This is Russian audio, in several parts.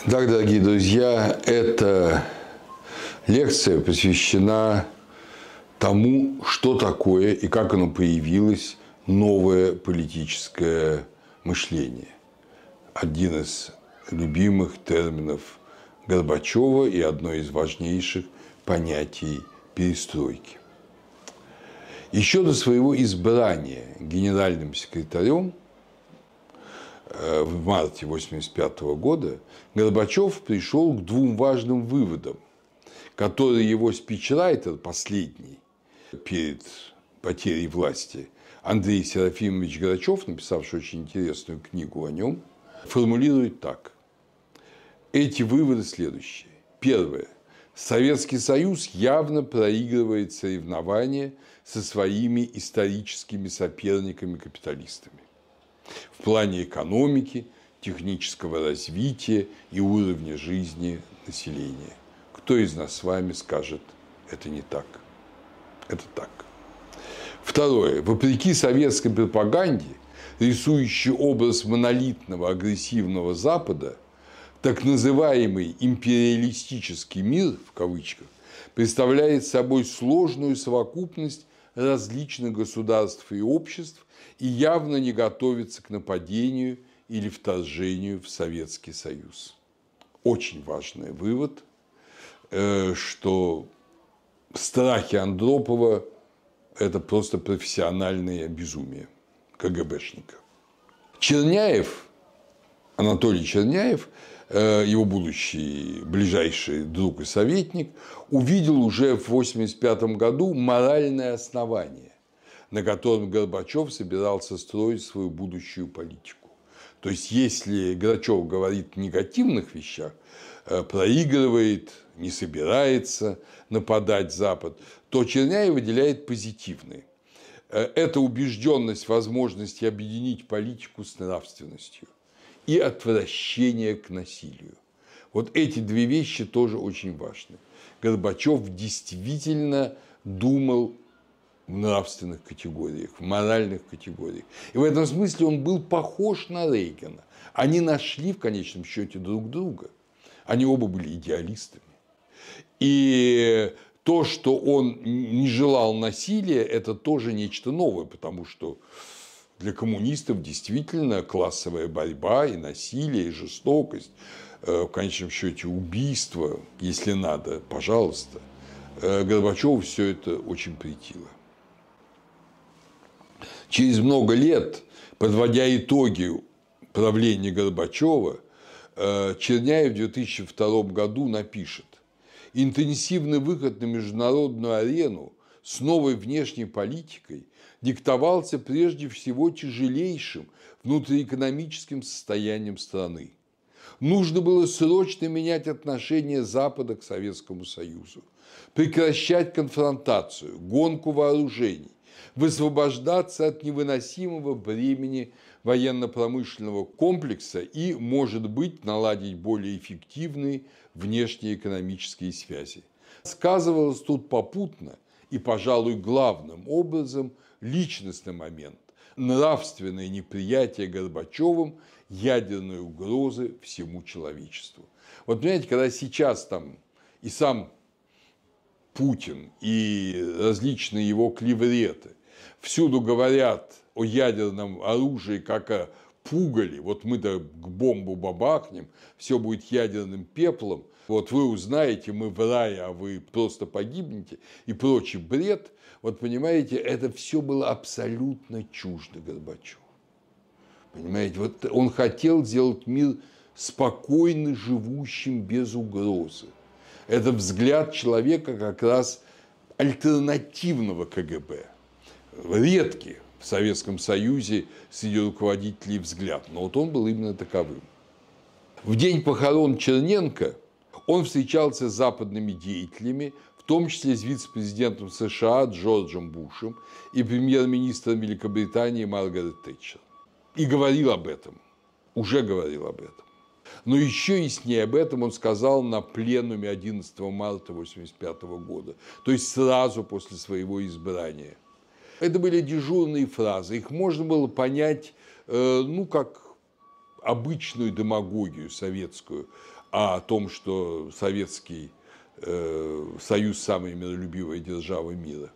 Так, дорогие друзья, эта лекция посвящена тому, что такое и как оно появилось новое политическое мышление. Один из любимых терминов Горбачева и одно из важнейших понятий перестройки. Еще до своего избрания генеральным секретарем в марте 1985 года Горбачев пришел к двум важным выводам, которые его спичрайтер, последний, перед потерей власти, Андрей Серафимович Грачев, написавший очень интересную книгу о нем, формулирует так. Эти выводы следующие. Первое. Советский Союз явно проигрывает соревнования со своими историческими соперниками-капиталистами в плане экономики, технического развития и уровня жизни населения. Кто из нас с вами скажет, это не так? Это так. Второе. Вопреки советской пропаганде, рисующей образ монолитного агрессивного Запада, так называемый империалистический мир, в кавычках, представляет собой сложную совокупность различных государств и обществ и явно не готовится к нападению или вторжению в Советский Союз. Очень важный вывод, что страхи Андропова – это просто профессиональное безумие КГБшника. Черняев, Анатолий Черняев, его будущий ближайший друг и советник, увидел уже в 1985 году моральное основание, на котором Горбачев собирался строить свою будущую политику. То есть, если Грачев говорит о негативных вещах, проигрывает, не собирается нападать Запад, то Черняев выделяет позитивные. Это убежденность в возможности объединить политику с нравственностью и отвращение к насилию. Вот эти две вещи тоже очень важны. Горбачев действительно думал в нравственных категориях, в моральных категориях. И в этом смысле он был похож на Рейгана. Они нашли в конечном счете друг друга. Они оба были идеалистами. И то, что он не желал насилия, это тоже нечто новое, потому что для коммунистов действительно классовая борьба и насилие, и жестокость, в конечном счете убийство, если надо, пожалуйста. Горбачеву все это очень претило. Через много лет, подводя итоги правления Горбачева, Черняев в 2002 году напишет: «Интенсивный выход на международную арену с новой внешней политикой диктовался прежде всего тяжелейшим внутриэкономическим состоянием страны. Нужно было срочно менять отношение Запада к Советскому Союзу, прекращать конфронтацию, гонку вооружений, высвобождаться от невыносимого бремени военно-промышленного комплекса и, может быть, наладить более эффективные внешнеэкономические связи. Сказывалось тут попутно и, пожалуй, главным образом личностный момент – нравственное неприятие Горбачевым ядерной угрозы всему человечеству». Вот понимаете, когда сейчас там и сам Путин, и различные его клевреты всюду говорят о ядерном оружии как о пугале, вот мы-то к бомбу бабахнем, все будет ядерным пеплом, вот вы узнаете, мы в рае, а вы просто погибнете, и прочий бред, вот понимаете, это все было абсолютно чуждо Горбачеву. Понимаете, вот он хотел сделать мир спокойно живущим без угрозы. Это взгляд человека как раз альтернативного КГБ. Редкий в Советском Союзе среди руководителей взгляд, но вот он был именно таковым. В день похорон Черненко он встречался с западными деятелями, в том числе с вице-президентом США Джорджем Бушем и премьер-министром Великобритании Маргарет Тэтчер. И говорил об этом, уже говорил об этом. Но еще и с ней об этом он сказал на пленуме 11 марта 1985 года, то есть сразу после своего избрания. Это были дежурные фразы, их можно было понять, как обычную демагогию советскую о том, что Советский Союз – самая миролюбивая держава мира.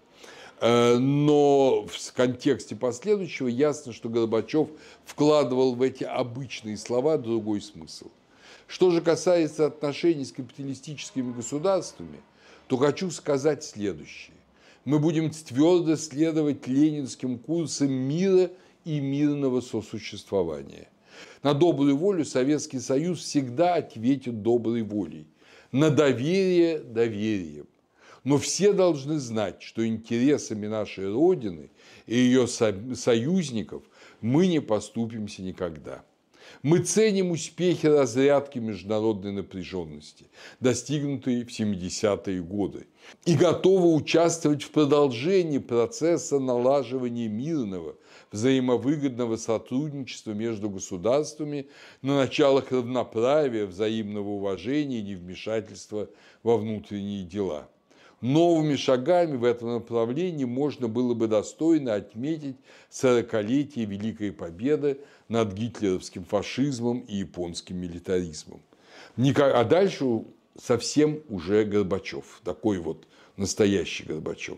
Но в контексте последующего ясно, что Горбачев вкладывал в эти обычные слова другой смысл. Что же касается отношений с капиталистическими государствами, то хочу сказать следующее. Мы будем твердо следовать ленинским курсам мира и мирного сосуществования. На добрую волю Советский Союз всегда ответит доброй волей, на доверие – доверием. Но все должны знать, что интересами нашей Родины и ее союзников мы не поступимся никогда. Мы ценим успехи разрядки международной напряженности, достигнутые в 70-е годы, и готовы участвовать в продолжении процесса налаживания мирного, взаимовыгодного сотрудничества между государствами на началах равноправия, взаимного уважения и невмешательства во внутренние дела. Новыми шагами в этом направлении можно было бы достойно отметить 40-летие Великой Победы над гитлеровским фашизмом и японским милитаризмом. А дальше совсем уже Горбачев, такой вот настоящий Горбачев.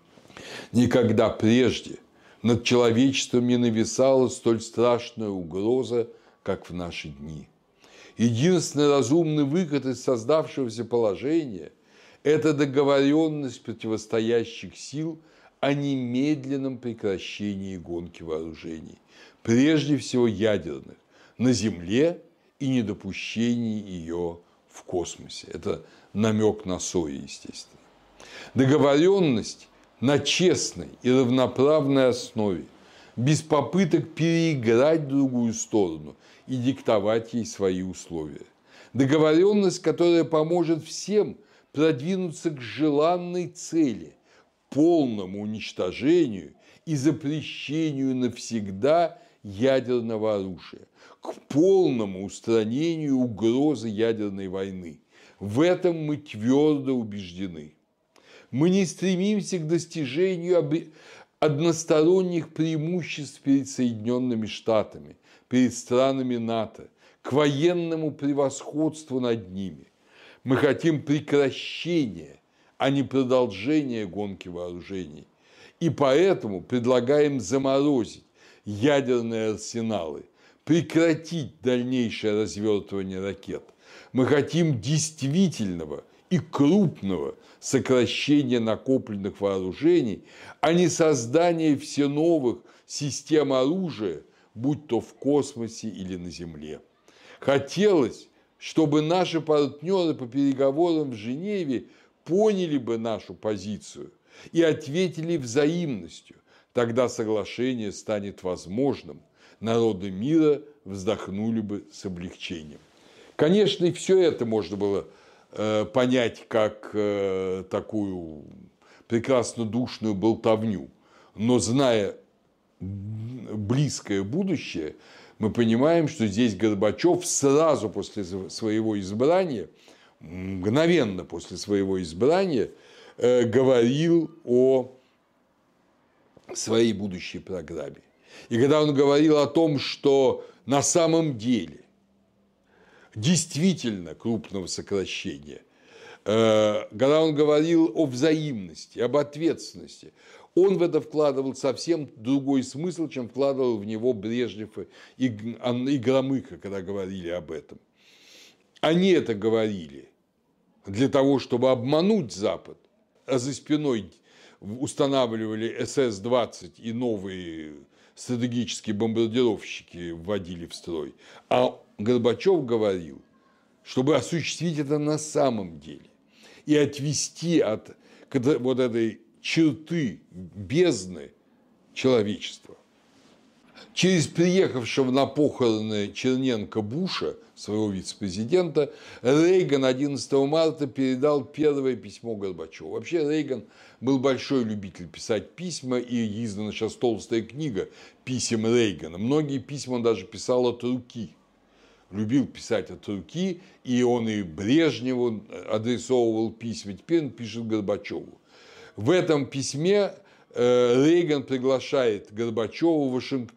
Никогда прежде над человечеством не нависала столь страшная угроза, как в наши дни. Единственный разумный выход из создавшегося положения – это договоренность противостоящих сил о немедленном прекращении гонки вооружений, прежде всего ядерных, на Земле и недопущении ее в космосе. Это намек на СОИ, естественно. Договоренность на честной и равноправной основе, без попыток переиграть другую сторону и диктовать ей свои условия. Договоренность, которая поможет всем продвинуться к желанной цели – полному уничтожению и запрещению навсегда ядерного оружия, к полному устранению угрозы ядерной войны. В этом мы твердо убеждены. Мы не стремимся к достижению односторонних преимуществ перед Соединенными Штатами, перед странами НАТО, к военному превосходству над ними. Мы хотим прекращения, а не продолжения гонки вооружений. И поэтому предлагаем заморозить ядерные арсеналы, прекратить дальнейшее развертывание ракет. Мы хотим действительного и крупного сокращения накопленных вооружений, а не создания все новых систем оружия, будь то в космосе или на Земле. Хотелось, чтобы наши партнеры по переговорам в Женеве поняли бы нашу позицию и ответили взаимностью. Тогда соглашение станет возможным, народы мира вздохнули бы с облегчением. Конечно, и все это можно было понять как такую прекраснодушную болтовню, но зная близкое будущее, мы понимаем, что здесь Горбачев сразу после своего избрания, мгновенно после своего избрания, говорил о своей будущей программе. И когда он говорил о том, что на самом деле действительно крупного сокращения, когда он говорил о взаимности, об ответственности, он в это вкладывал совсем другой смысл, чем вкладывал в него Брежнев и Громыко, когда говорили об этом. Они это говорили для того, чтобы обмануть Запад, а за спиной устанавливали СС-20 и новые стратегические бомбардировщики вводили в строй. А Горбачев говорил, чтобы осуществить это на самом деле и отвести от вот этой черты бездны человечества. Через приехавшего на похороны Черненко Буша, своего вице-президента, Рейган 11 марта передал первое письмо Горбачеву. Вообще Рейган был большой любитель писать письма, и издана сейчас толстая книга писем Рейгана. Многие письма он даже писал от руки. Любил писать от руки, и он и Брежневу адресовывал письма. Теперь он пишет Горбачеву. В этом письме Рейган приглашает Горбачева в Вашингтон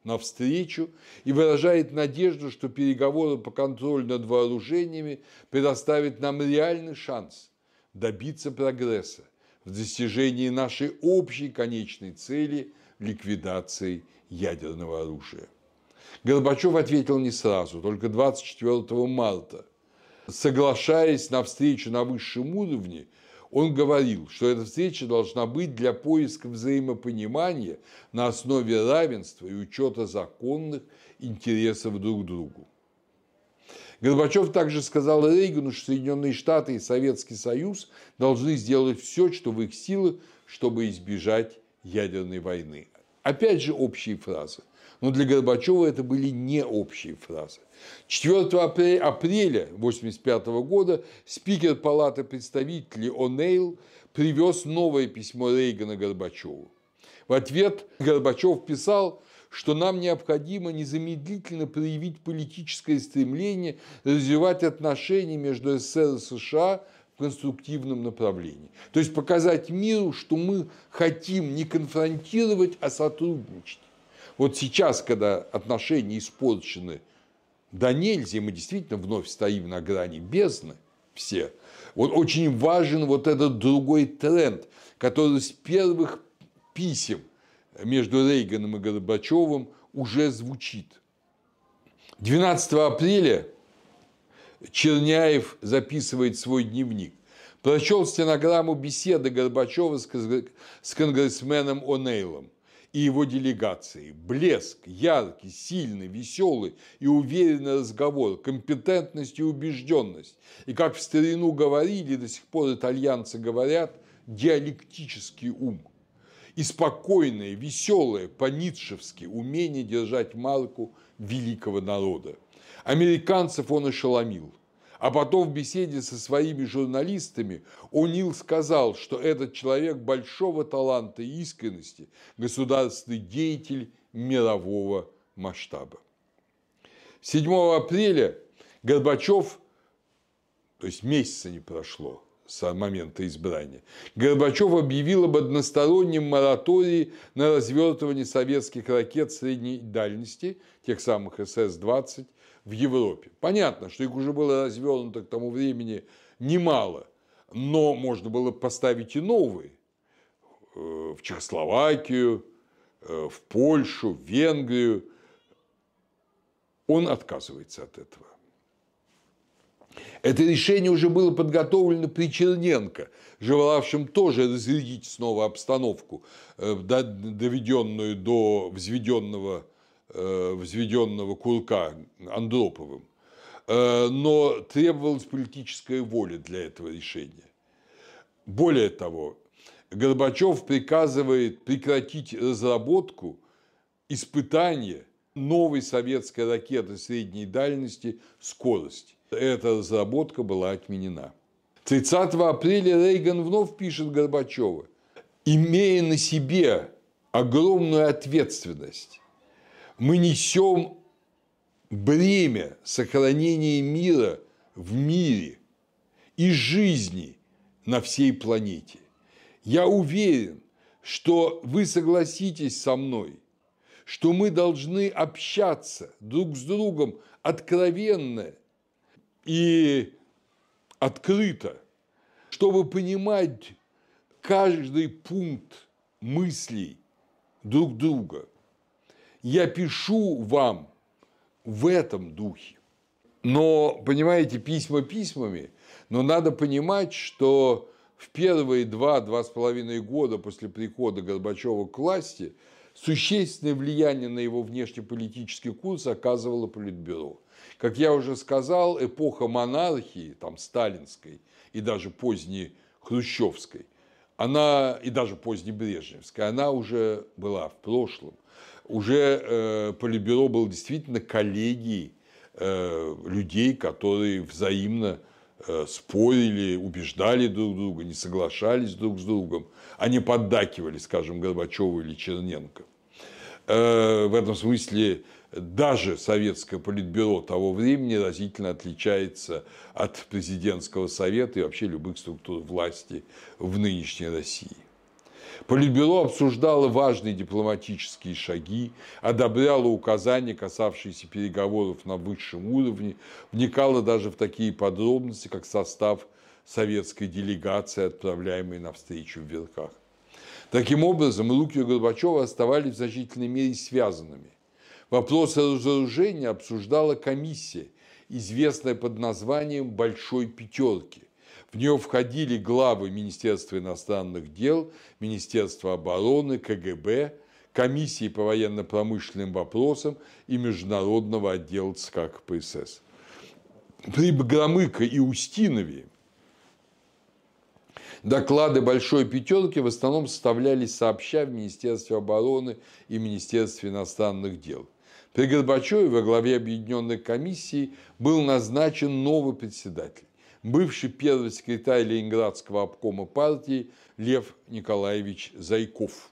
навстречу и выражает надежду, что переговоры по контролю над вооружениями предоставят нам реальный шанс добиться прогресса в достижении нашей общей конечной цели – ликвидации ядерного оружия. Горбачев ответил не сразу, только 24 марта. Соглашаясь на встречу на высшем уровне, он говорил, что эта встреча должна быть для поиска взаимопонимания на основе равенства и учета законных интересов друг к другу. Горбачев также сказал Рейгану, что Соединенные Штаты и Советский Союз должны сделать все, что в их силах, чтобы избежать ядерной войны. Опять же, общие фразы. Но для Горбачева это были не общие фразы. 4 апреля 1985 года спикер Палаты представителей О'Нейл привез новое письмо Рейгана Горбачеву. В ответ Горбачев писал, что нам необходимо незамедлительно проявить политическое стремление развивать отношения между СССР и США в конструктивном направлении. То есть показать миру, что мы хотим не конфронтировать, а сотрудничать. Вот сейчас, когда отношения испорчены до нельзя, мы действительно вновь стоим на грани бездны все, вот очень важен вот этот другой тренд, который с первых писем между Рейганом и Горбачевым уже звучит. 12 апреля Черняев записывает свой дневник. Прочел стенограмму беседы Горбачева с конгрессменом О'Нейлом и его делегацией. Блеск, яркий, сильный, веселый и уверенный разговор, компетентность и убежденность. И, как в старину говорили, до сих пор итальянцы говорят, диалектический ум. И спокойное, веселое, по-ницшевски умение держать марку великого народа. Американцев он ошеломил. А потом в беседе со своими журналистами О'Нил сказал, что этот человек большого таланта и искренности, государственный деятель мирового масштаба. 7 апреля Горбачев, то есть месяца не прошло с момента избрания, Горбачев объявил об одностороннем моратории на развертывание советских ракет средней дальности, тех самых СС-20, в Европе. Понятно, что их уже было развернуто к тому времени немало, но можно было поставить и новые в Чехословакию, в Польшу, в Венгрию. Он отказывается от этого. Это решение уже было подготовлено при Черненко, желавшем тоже разрядить снова обстановку, доведенную до взведенного курка Андроповым. Но требовалась политическая воля для этого решения. Более того, Горбачев приказывает прекратить разработку, испытания новой советской ракеты средней дальности «Скорость». Эта разработка была отменена. 30 апреля Рейган вновь пишет Горбачеву: «Имея на себе огромную ответственность, мы несем бремя сохранения мира в мире и жизни на всей планете. Я уверен, что вы согласитесь со мной, что мы должны общаться друг с другом откровенно и открыто, чтобы понимать каждый пункт мыслей друг друга. Я пишу вам в этом духе». Но, понимаете, письма письмами, но надо понимать, что в первые 2–2,5 года после прихода Горбачева к власти существенное влияние на его внешнеполитический курс оказывало Политбюро. Как я уже сказал, эпоха монархии, там, сталинской и даже поздней хрущевской, она, и даже позднебрежневской, она уже была в прошлом. Уже Политбюро было действительно коллегией людей, которые взаимно спорили, убеждали друг друга, не соглашались друг с другом, а не поддакивали, скажем, Горбачеву или Черненко. В этом смысле даже советское Политбюро того времени разительно отличается от президентского совета и вообще любых структур власти в нынешней России. Политбюро обсуждало важные дипломатические шаги, одобряло указания, касавшиеся переговоров на высшем уровне, вникало даже в такие подробности, как состав советской делегации, отправляемой на встречу в Верхах. Таким образом, руки у Горбачева оставались в значительной мере связанными. Вопрос разоружения обсуждала комиссия, известная под названием «Большой пятерки». В нее входили главы Министерства иностранных дел, Министерства обороны, КГБ, комиссии по военно-промышленным вопросам и международного отдела ЦК КПСС. При Громыко и Устинове доклады «Большой пятерки» в основном составлялись сообща в Министерстве обороны и Министерстве иностранных дел. При Горбачеве во главе Объединенной комиссии был назначен новый председатель, бывший первый секретарь Ленинградского обкома партии Лев Николаевич Зайков,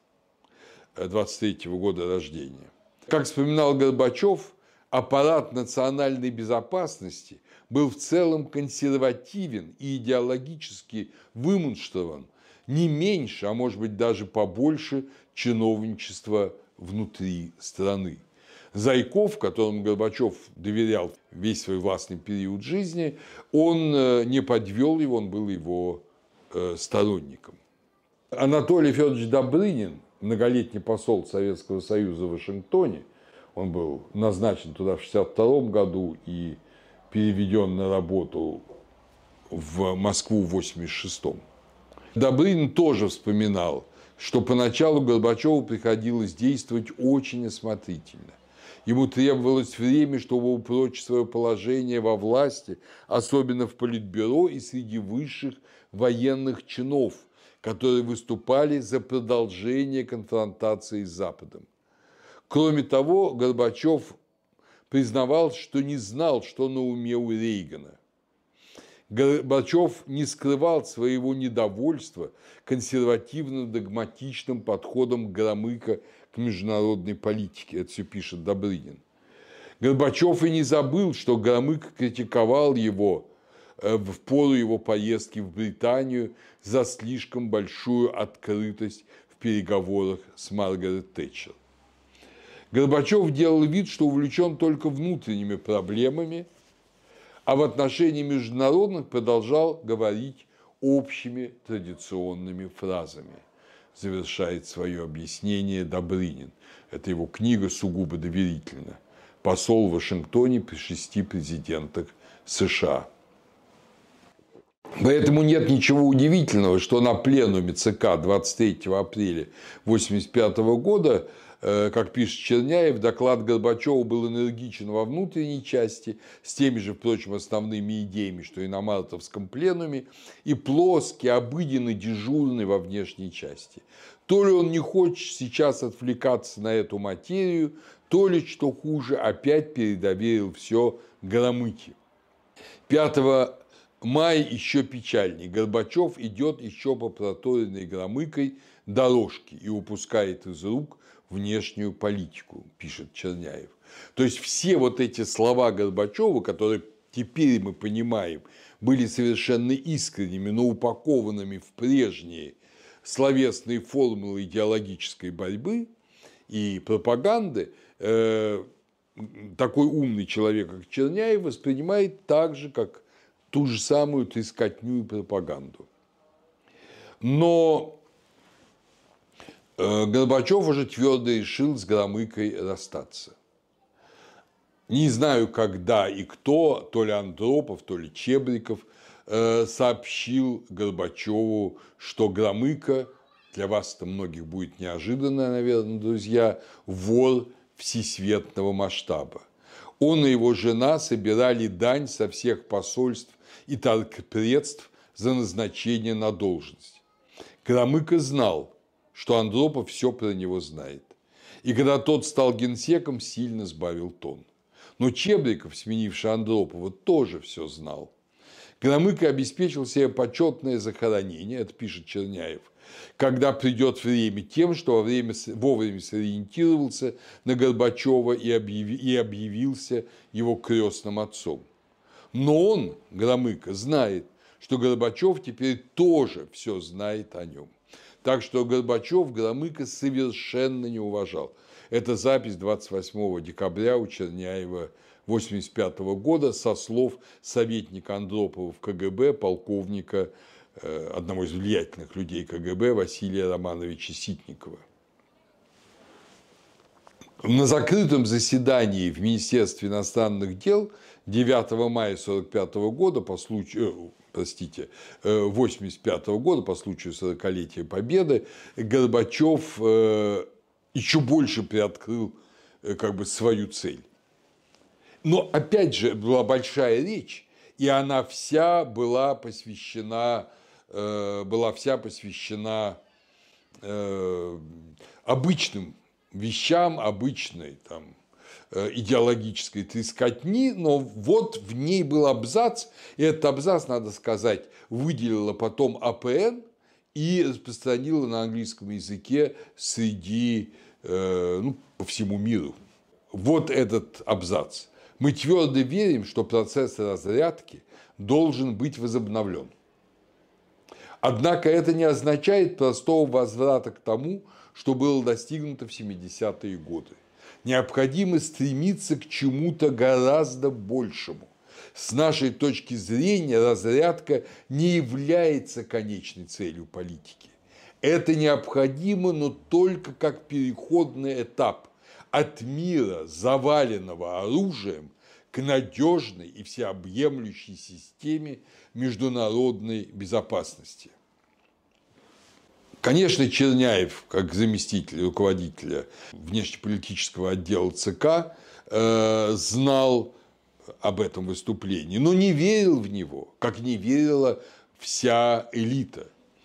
23-го года рождения. Как вспоминал Горбачев, аппарат национальной безопасности был в целом консервативен и идеологически вымунштрован не меньше, а может быть даже побольше чиновничества внутри страны. Зайков, которому Горбачев доверял весь свой властный период жизни, он не подвел его, он был его сторонником. Анатолий Федорович Добрынин, многолетний посол Советского Союза в Вашингтоне, он был назначен туда в 1962 году и переведен на работу в Москву в 1986. Добрынин тоже вспоминал, что поначалу Горбачеву приходилось действовать очень осмотрительно. Ему требовалось время, чтобы упрочить свое положение во власти, особенно в Политбюро и среди высших военных чинов, которые выступали за продолжение конфронтации с Западом. Кроме того, Горбачев признавал, что не знал, что на уме у Рейгана. Горбачев не скрывал своего недовольства консервативно-догматичным подходом Громыко к международной политике. Это все пишет Добрынин. Горбачев и не забыл, что Громыко критиковал его в пору его поездки в Британию за слишком большую открытость в переговорах с Маргарет Тэтчер. Горбачев делал вид, что увлечен только внутренними проблемами, а в отношении международных продолжал говорить общими традиционными фразами. Завершает свое объяснение Добрынин. Это его книга сугубо доверительна. Посол в Вашингтоне при 6 президентах США. Поэтому нет ничего удивительного, что на пленуме ЦК 23 апреля 1985 года, как пишет Черняев, доклад Горбачева был энергичен во внутренней части, с теми же, впрочем, основными идеями, что и на мартовском пленуме, и плоский, обыденный, дежурный во внешней части. То ли он не хочет сейчас отвлекаться на эту материю, то ли, что хуже, опять передоверил все Громыке. 5 мая еще печальней. Горбачев идет еще по проторенной Громыкой дорожке и упускает из рук внешнюю политику, пишет Черняев. То есть все вот эти слова Горбачева, которые теперь мы понимаем, были совершенно искренними, но упакованными в прежние словесные формулы идеологической борьбы и пропаганды, такой умный человек, как Черняев, воспринимает так же, как ту же самую трескотню и пропаганду. Но Горбачев уже твердо решил с Громыкой расстаться. Не знаю, когда и кто, то ли Андропов, то ли Чебриков, сообщил Горбачеву, что Громыко, для вас это многих будет неожиданно, наверное, друзья, вор всесветного масштаба. Он и его жена собирали дань со всех посольств и торгпредств за назначение на должность. Громыко знал, что Андропов все про него знает. И когда тот стал генсеком, сильно сбавил тон. Но Чебриков, сменивший Андропова, тоже все знал. Громыко обеспечил себе почетное захоронение, это пишет Черняев, когда придет время, тем, что вовремя сориентировался на Горбачева и объявился его крестным отцом. Но он, Громыко, знает, что Горбачев теперь тоже все знает о нем. Так что Горбачев Громыко совершенно не уважал. Это запись 28 декабря у Черняева 1985 года со слов советника Андропова в КГБ, полковника, одного из влиятельных людей КГБ Василия Романовича Ситникова. На закрытом заседании в Министерстве иностранных дел 9 мая 1945 года по случаю, 1985 года по случаю 40-летия Победы Горбачев еще больше приоткрыл свою цель. Но опять же была большая речь, и она вся была посвящена обычным вещам, обычной идеологической трескотни, но вот в ней был абзац, и этот абзац, надо сказать, выделила потом АПН и распространила на английском языке по всему миру. Вот этот абзац. Мы твердо верим, что процесс разрядки должен быть возобновлен. Однако это не означает простого возврата к тому, что было достигнуто в 70-е годы. Необходимо стремиться к чему-то гораздо большему. С нашей точки зрения разрядка не является конечной целью политики. Это необходимо, но только как переходный этап от мира, заваленного оружием, к надежной и всеобъемлющей системе международной безопасности. Конечно, Черняев, как заместитель руководителя внешнеполитического отдела ЦК, знал об этом выступлении, но не верил в него, как не верила вся элита.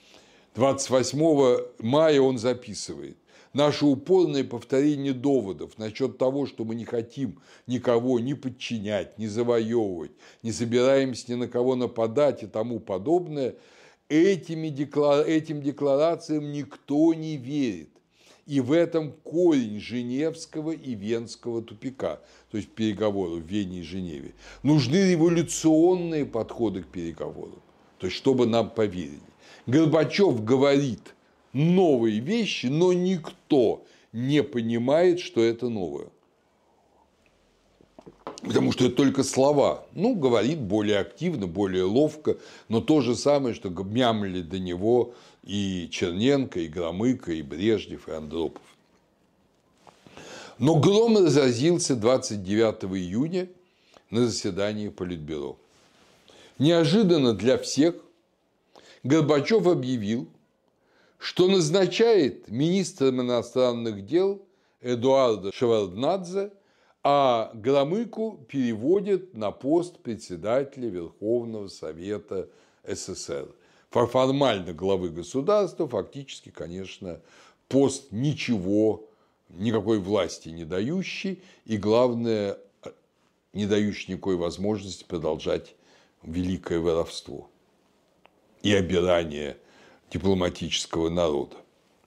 28 мая он записывает: «Наше упорное повторение доводов насчет того, что мы не хотим никого ни подчинять, ни завоевывать, не собираемся ни на кого нападать и тому подобное, этим декларациям никто не верит. И в этом корень Женевского и Венского тупика», то есть переговоров в Вене и Женеве. Нужны революционные подходы к переговорам, то есть чтобы нам поверили. Горбачев говорит новые вещи, но никто не понимает, что это новое. Потому что это только слова. Говорит более активно, более ловко, но то же самое, что мямлили до него и Черненко, и Громыко, и Брежнев, и Андропов. Но гром разразился 29 июня на заседании Политбюро. Неожиданно для всех Горбачев объявил, что назначает министром иностранных дел Эдуарда Шеварднадзе, а Громыку переводит на пост председателя Верховного Совета СССР. Формально главы государства, фактически, конечно, пост никакой власти не дающий, и, главное, не дающий никакой возможности продолжать великое воровство и обирание дипломатического народа.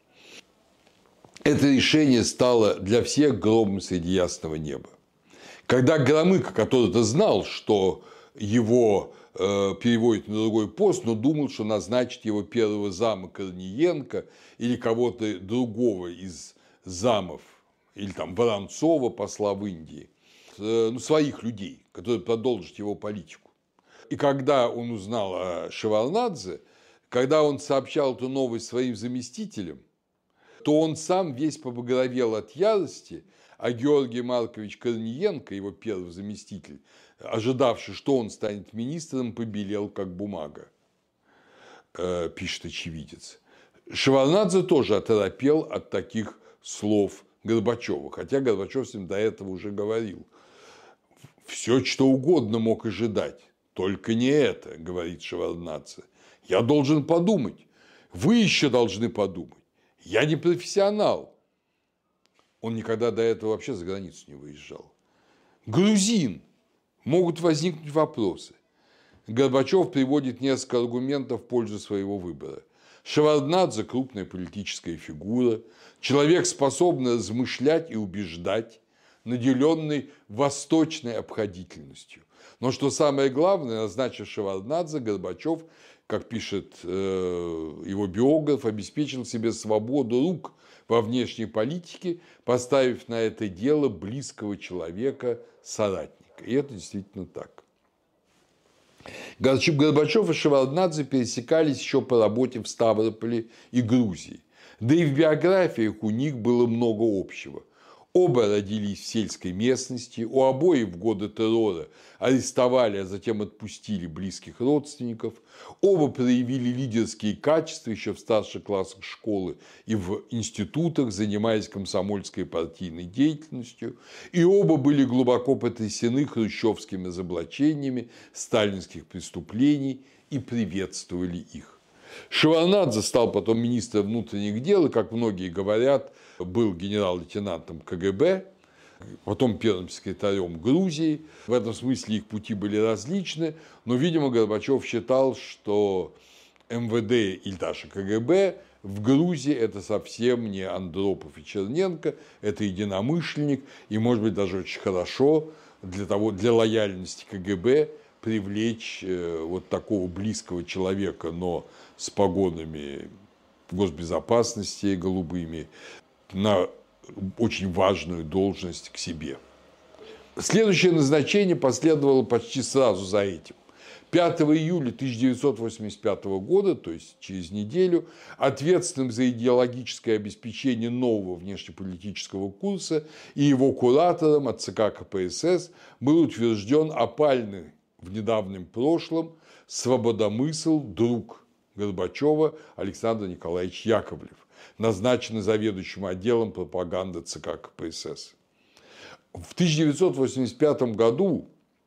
Это решение стало для всех громом среди ясного неба. Когда Громыко, который-то знал, что его переводят на другой пост, но думал, что назначит его первого зама Корниенко или кого-то другого из замов, или Воронцова, посла в Индии, своих людей, которые продолжат его политику. И когда он узнал о Шеварднадзе, когда он сообщал эту новость своим заместителям, то он сам весь побагровел от ярости, а Георгий Маркович Корниенко, его первый заместитель, ожидавший, что он станет министром, побелел как бумага, пишет очевидец. Шеварднадзе тоже оторопел от таких слов Горбачева, хотя Горбачев с ним до этого уже говорил. «Все, что угодно мог ожидать, только не это», говорит Шеварднадзе. «Я должен подумать, вы еще должны подумать. Я не профессионал». Он никогда до этого вообще за границу не выезжал. «Грузин. Могут возникнуть вопросы». Горбачев приводит несколько аргументов в пользу своего выбора. Шеварднадзе – крупная политическая фигура, человек, способный размышлять и убеждать, наделенный восточной обходительностью. Но что самое главное, назначив Шеварднадзе, Горбачев, как пишет его биограф, обеспечил себе свободу рук во внешней политике, поставив на это дело близкого человека, соратника. И это действительно так. Горбачев и Шеварднадзе пересекались еще по работе в Ставрополе и Грузии. Да и в биографиях у них было много общего. Оба родились в сельской местности, у обоих в годы террора арестовали, а затем отпустили близких родственников. Оба проявили лидерские качества еще в старших классах школы и в институтах, занимаясь комсомольской и партийной деятельностью. И оба были глубоко потрясены хрущевскими разоблачениями сталинских преступлений и приветствовали их. Шеварднадзе стал потом министром внутренних дел и, как многие говорят, был генерал-лейтенантом КГБ, потом первым секретарем Грузии. В этом смысле их пути были различны, но, видимо, Горбачев считал, что МВД или даже КГБ в Грузии – это совсем не Андропов и Черненко, это единомышленник, и, может быть, даже очень хорошо для лояльности КГБ привлечь вот такого близкого человека, но с погонами госбезопасности голубыми, на очень важную должность к себе. Следующее назначение последовало почти сразу за этим. 5 июля 1985 года, то есть через неделю, ответственным за идеологическое обеспечение нового внешнеполитического курса и его куратором от ЦК КПСС был утвержден опальный в недавнем прошлом свободомысл друг Горбачева Александр Николаевич Яковлев, назначенный заведующим отделом пропаганды ЦК КПСС. В 1985 году,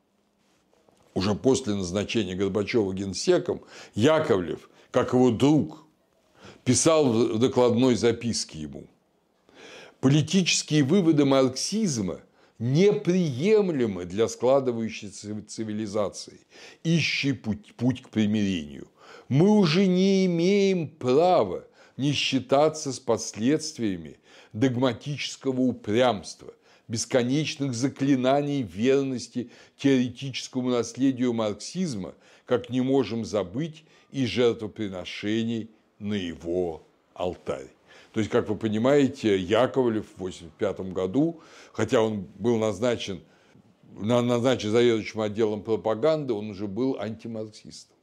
уже после назначения Горбачева генсеком, Яковлев, как его друг, писал в докладной записке ему: «Политические выводы марксизма неприемлемы для складывающейся цивилизации, ищущей путь к примирению. Мы уже не имеем права не считаться с последствиями догматического упрямства, бесконечных заклинаний верности теоретическому наследию марксизма, как не можем забыть и жертвоприношений на его алтарь». То есть, как вы понимаете, Яковлев в 1985 году, хотя он был назначен заведующим отделом пропаганды, он уже был антимарксистом.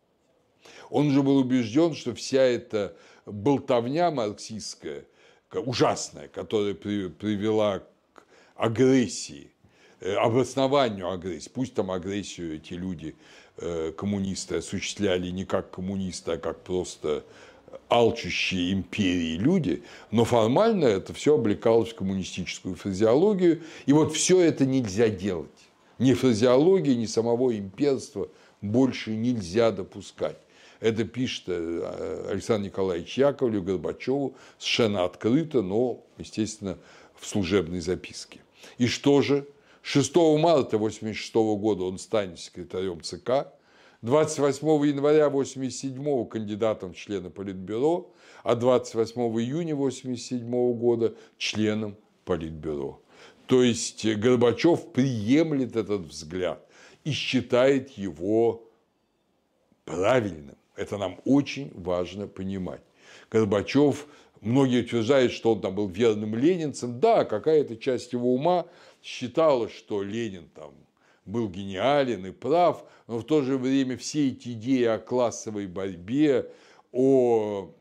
Он уже был убежден, что вся эта болтовня марксистская, ужасная, которая привела к агрессии, обоснованию агрессии, пусть там агрессию эти люди, коммунисты, осуществляли не как коммунисты, а как просто алчущие империи люди, но формально это все облекалось в коммунистическую фразеологию, и вот все это нельзя делать. Ни фразеологии, ни самого имперства больше нельзя допускать. Это пишет Александр Николаевич Яковлев Горбачеву совершенно открыто, но, естественно, в служебной записке. И что же? 6 марта 1986 года он станет секретарем ЦК, 28 января 1987 кандидатом в члены Политбюро, а 28 июня 1987 года членом Политбюро. То есть Горбачев приемлет этот взгляд и считает его правильным. Это нам очень важно понимать. Горбачев, многие утверждают, что он там был верным ленинцем. Да, какая-то часть его ума считала, что Ленин там был гениален и прав, но в то же время все эти идеи о классовой борьбе, о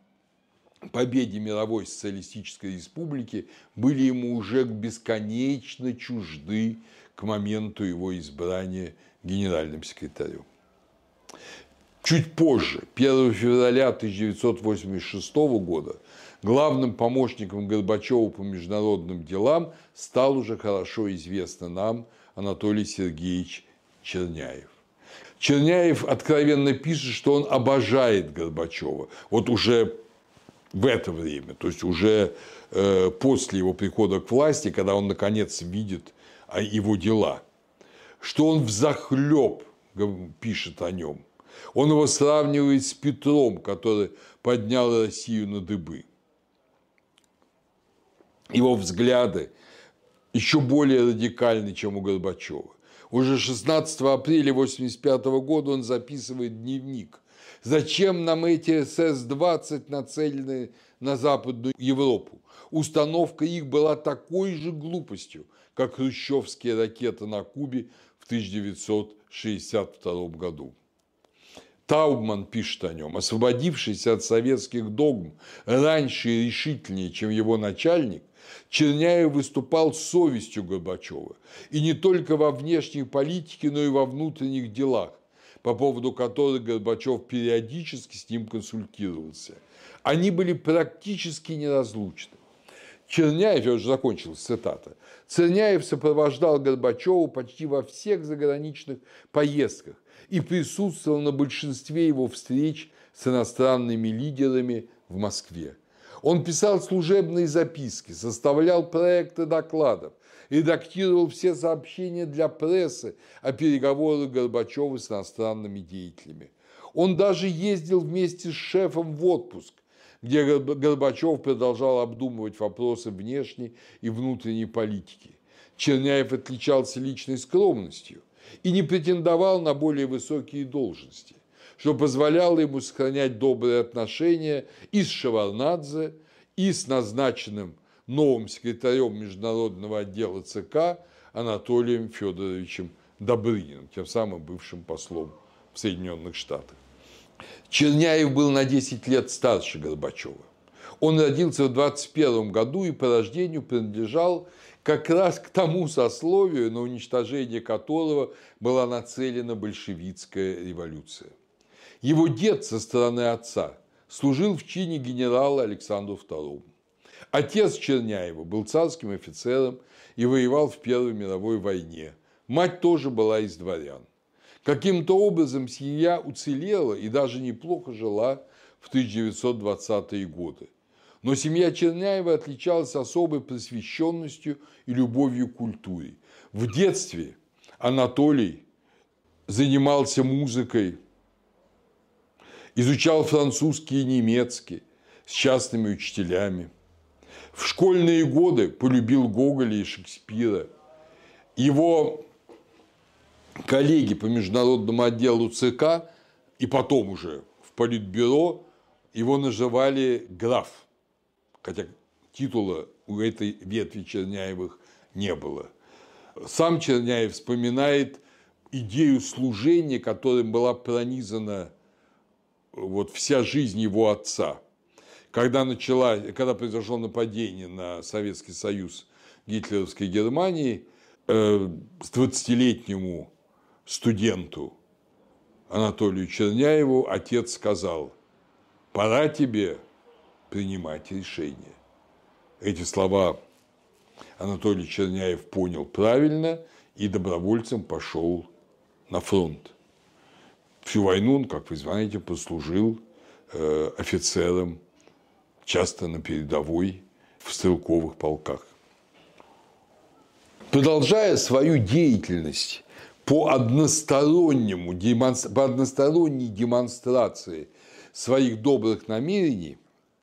победе мировой социалистической республики были ему уже бесконечно чужды к моменту его избрания генеральным секретарем. Чуть позже, 1 февраля 1986 года, главным помощником Горбачева по международным делам стал уже хорошо известный нам Анатолий Сергеевич Черняев. Черняев откровенно пишет, что он обожает Горбачева. Вот уже в это время, то есть уже после его прихода к власти, когда он наконец видит его дела, что он взахлеб пишет о нем. Он его сравнивает с Петром, который поднял Россию на дыбы. Его взгляды еще более радикальны, чем у Горбачева. Уже 16 апреля 1985 года он записывает дневник. Зачем нам эти СС-20, нацеленные на Западную Европу? Установка их была такой же глупостью, как хрущевские ракеты на Кубе в 1962 году. Таубман пишет о нем: освободившийся от советских догм раньше и решительнее, чем его начальник, Черняев выступал с совестью Горбачева, и не только во внешней политике, но и во внутренних делах, по поводу которых Горбачев периодически с ним консультировался. Они были практически неразлучны. Черняев, я уже закончил цитата, Черняев сопровождал Горбачева почти во всех заграничных поездках и присутствовал на большинстве его встреч с иностранными лидерами в Москве. Он писал служебные записки, составлял проекты докладов, редактировал все сообщения для прессы о переговорах Горбачева с иностранными деятелями. Он даже ездил вместе с шефом в отпуск, где Горбачев продолжал обдумывать вопросы внешней и внутренней политики. Черняев отличался личной скромностью и не претендовал на более высокие должности, что позволяло ему сохранять добрые отношения и с Шеварднадзе, и с назначенным новым секретарем международного отдела ЦК Анатолием Федоровичем Добрыниным, тем самым бывшим послом в Соединенных Штатах. Черняев был на 10 лет старше Горбачева. Он родился в 1921 году и по рождению принадлежал как раз к тому сословию, на уничтожение которого была нацелена большевистская революция. Его дед со стороны отца служил в чине генерала Александру II. Отец Черняева был царским офицером и воевал в Первой мировой войне. Мать тоже была из дворян. Каким-то образом семья уцелела и даже неплохо жила в 1920-е годы. Но семья Черняева отличалась особой просвещенностью и любовью к культуре. В детстве Анатолий занимался музыкой, изучал французский и немецкий с частными учителями. В школьные годы полюбил Гоголя и Шекспира. Его коллеги по международному отделу ЦК и потом уже в Политбюро его называли граф, хотя титула у этой ветви Черняевых не было. Сам Черняев вспоминает идею служения, которым была пронизана вся жизнь его отца. Когда произошло нападение на Советский Союз гитлеровской Германии, с 20-летнему студенту Анатолию Черняеву отец сказал: пора тебе принимать решение. Эти слова Анатолий Черняев понял правильно и добровольцем пошел на фронт. Всю войну он, как вы знаете, послужил офицером, часто на передовой, в стрелковых полках. Продолжая свою деятельность по односторонней демонстрации своих добрых намерений,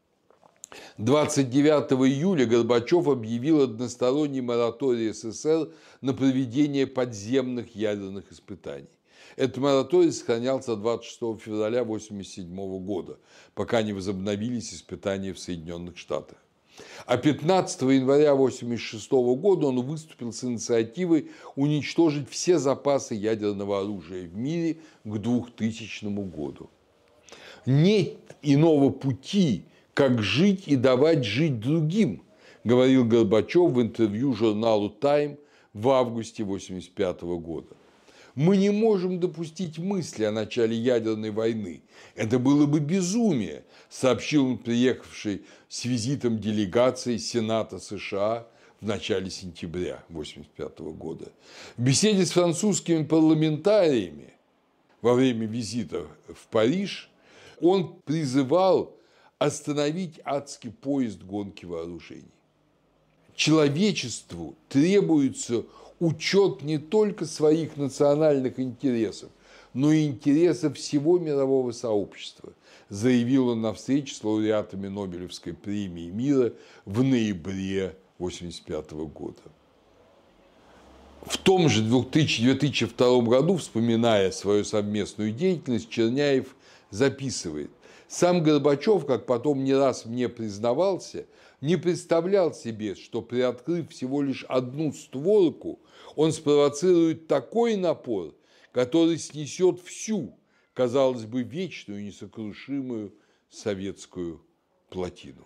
29 июля Горбачев объявил односторонний мораторий СССР на проведение подземных ядерных испытаний. Этот мораторий сохранялся 26 февраля 1987 года, пока не возобновились испытания в Соединенных Штатах. А 15 января 1986 года он выступил с инициативой уничтожить все запасы ядерного оружия в мире к 2000 году. Нет иного пути, как жить и давать жить другим, говорил Горбачев в интервью журналу «Тайм» в августе 1985 года. Мы не можем допустить мысли о начале ядерной войны. Это было бы безумие, сообщил он приехавший с визитом делегации Сената США в начале сентября 1985 года. В беседе с французскими парламентариями во время визита в Париж он призывал остановить адский поезд гонки вооружений. Человечеству требуется учет не только своих национальных интересов, но и интересов всего мирового сообщества, заявил он на встрече с лауреатами Нобелевской премии мира в ноябре 1985 года. В том же 2002 году, вспоминая свою совместную деятельность, Черняев записывает: «Сам Горбачев, как потом не раз мне признавался, не представлял себе, что, приоткрыв всего лишь одну створку, он спровоцирует такой напор, который снесет всю, казалось бы, вечную и несокрушимую советскую плотину».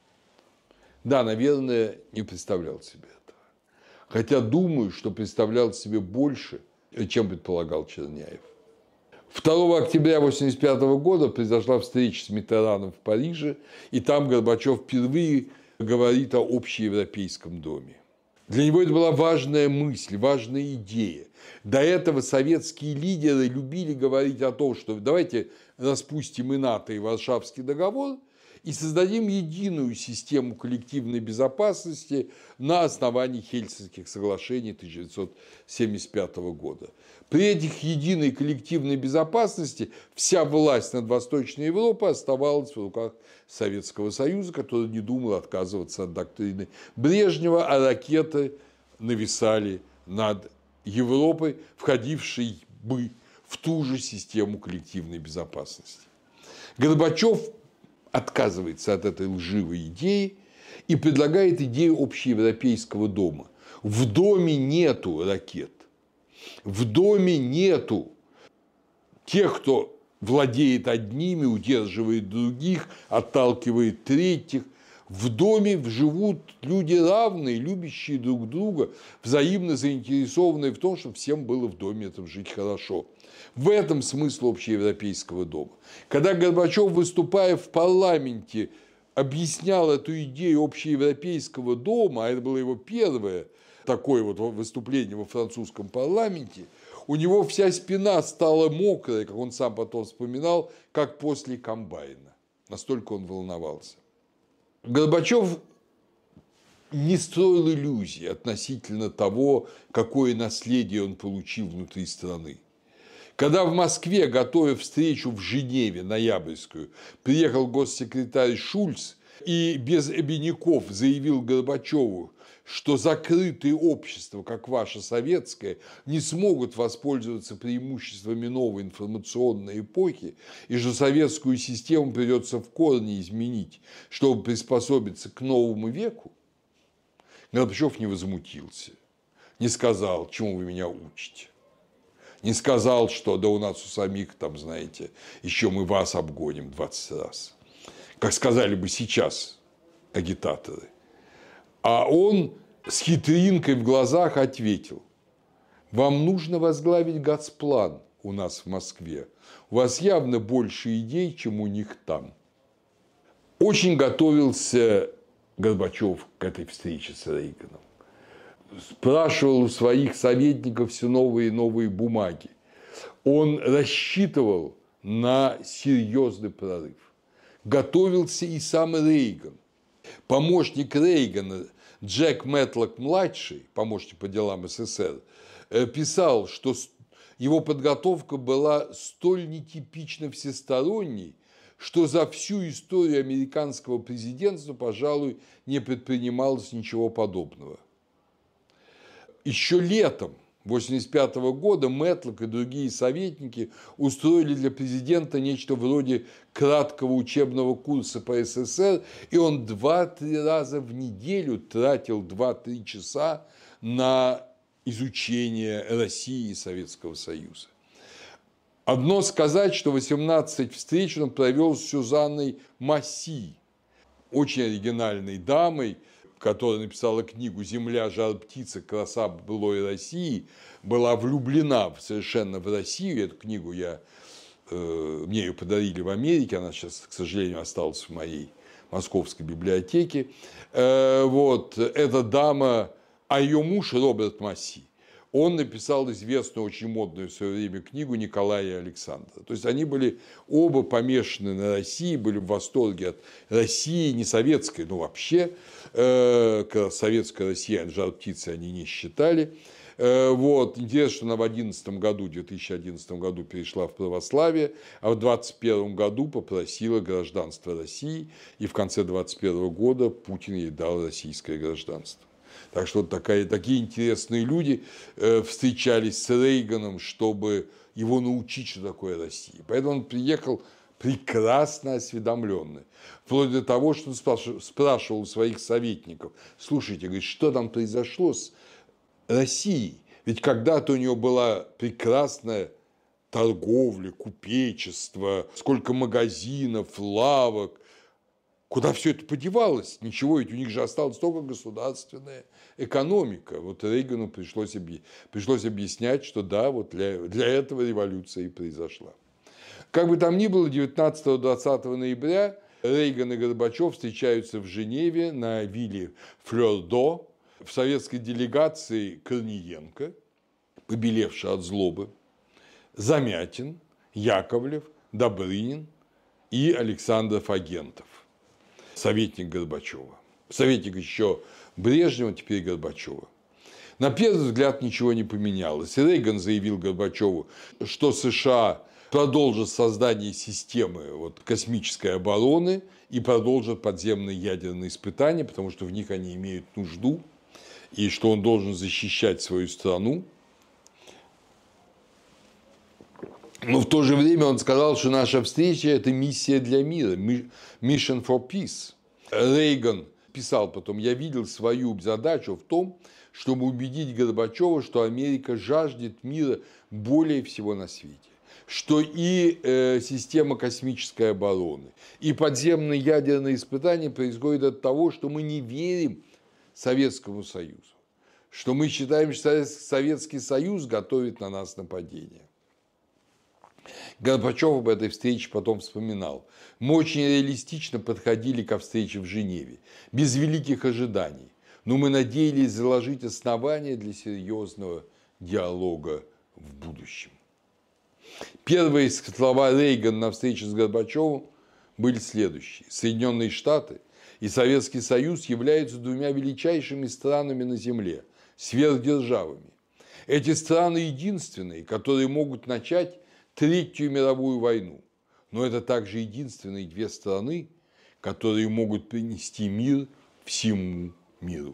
Да, наверное, не представлял себе этого. Хотя думаю, что представлял себе больше, чем предполагал Черняев. 2 октября 1985 года произошла встреча с Миттераном в Париже, и там Горбачев впервые говорит о общеевропейском доме. Для него это была важная мысль, важная идея. До этого советские лидеры любили говорить о том, что давайте распустим и НАТО, и Варшавский договор, и создадим единую систему коллективной безопасности на основании Хельсинских соглашений 1975 года. При этих единой коллективной безопасности вся власть над Восточной Европой оставалась в руках Советского Союза, который не думал отказываться от доктрины Брежнева, а ракеты нависали над Европой, входившей бы в ту же систему коллективной безопасности. Горбачев отказывается от этой лживой идеи и предлагает идею общеевропейского дома. В доме нету ракет, в доме нету тех, кто владеет одними, удерживает других, отталкивает третьих. В доме живут люди равные, любящие друг друга, взаимно заинтересованные в том, чтобы всем было в доме этом жить хорошо. В этом смысл общеевропейского дома. Когда Горбачев, выступая в парламенте, объяснял эту идею общеевропейского дома, а это было его первое такое вот выступление во французском парламенте, у него вся спина стала мокрая, как он сам потом вспоминал, как после комбайна. Настолько он волновался. Горбачев не строил иллюзий относительно того, какое наследие он получил внутри страны. Когда в Москве, готовя встречу в Женеве, ноябрьскую, приехал госсекретарь Шульц и без обиняков заявил Горбачеву, что закрытые общества, как ваше советское, не смогут воспользоваться преимуществами новой информационной эпохи, и что советскую систему придется в корне изменить, чтобы приспособиться к новому веку, Горбачев не возмутился, не сказал, чему вы меня учите. Не сказал, что да у нас у самих, там, знаете, еще мы вас обгоним 20 раз. Как сказали бы сейчас агитаторы. А он с хитринкой в глазах ответил: вам нужно возглавить Госплан у нас в Москве. У вас явно больше идей, чем у них там. Очень готовился Горбачев к этой встрече с Рейганом. Спрашивал у своих советников все новые и новые бумаги. Он рассчитывал на серьезный прорыв. Готовился и сам Рейган. Помощник Рейгана Джек Мэтлок-младший, помощник по делам СССР, писал, что его подготовка была столь нетипично всесторонней, что за всю историю американского президентства, пожалуй, не предпринималось ничего подобного. Еще летом 1985 года Мэтлок и другие советники устроили для президента нечто вроде краткого учебного курса по СССР, и он 2-3 раза в неделю тратил 2-3 часа на изучение России и Советского Союза. Одно сказать, что 18 встреч он провел с Сюзанной Масси, очень оригинальной дамой, которая написала книгу «Земля, жар, птица, краса былой России», была влюблена совершенно в Россию. Эту книгу мне ее подарили в Америке, она сейчас, к сожалению, осталась в моей московской библиотеке. Вот, эта дама, а ее муж Роберт Масси, он написал известную, очень модную в свое время книгу «Николай и Александра». То есть они были оба помешаны на России, были в восторге от России, не советской, но вообще советская Россия, жар птицы они не считали. Вот. Интересно, что она в 2011 году перешла в православие, а в 2021 году попросила гражданство России, и в конце 2021 года Путин ей дал российское гражданство. Так что такие интересные люди встречались с Рейганом, чтобы его научить, что такое Россия. Поэтому он приехал прекрасно осведомленный. Вплоть до того, что он спрашивал у своих советников: слушайте, говорит, что там произошло с Россией? Ведь когда-то у него была прекрасная торговля, купечество, сколько магазинов, лавок. Куда все это подевалось? Ничего, ведь у них же осталась только государственная экономика. Вот Рейгану пришлось объяснять, что да, вот для этого революция и произошла. Как бы там ни было, 19-20 ноября Рейган и Горбачев встречаются в Женеве на вилле Флёр-До. В советской делегации Корниенко, побелевший от злобы, Замятин, Яковлев, Добрынин и Александров Агентов, советник Горбачева. Советник еще Брежнева, теперь Горбачева. На первый взгляд ничего не поменялось. Рейган заявил Горбачеву, что США продолжат создание системы космической обороны и продолжат подземные ядерные испытания, потому что в них они имеют нужду, и что он должен защищать свою страну. Но в то же время он сказал, что наша встреча – это миссия для мира, mission for peace. Рейган писал потом: я видел свою задачу в том, чтобы убедить Горбачева, что Америка жаждет мира более всего на свете, что и система космической обороны, и подземные ядерные испытания происходят от того, что мы не верим Советскому Союзу, что мы считаем, что Советский Союз готовит на нас нападение. Горбачев об этой встрече потом вспоминал: мы очень реалистично подходили ко встрече в Женеве, без великих ожиданий, но мы надеялись заложить основания для серьезного диалога в будущем. Первые слова Рейгана на встрече с Горбачевым были следующие: Соединенные Штаты и Советский Союз являются двумя величайшими странами на Земле, сверхдержавами. Эти страны единственные, которые могут начать Третью мировую войну. Но это также единственные две страны, которые могут принести мир всему миру.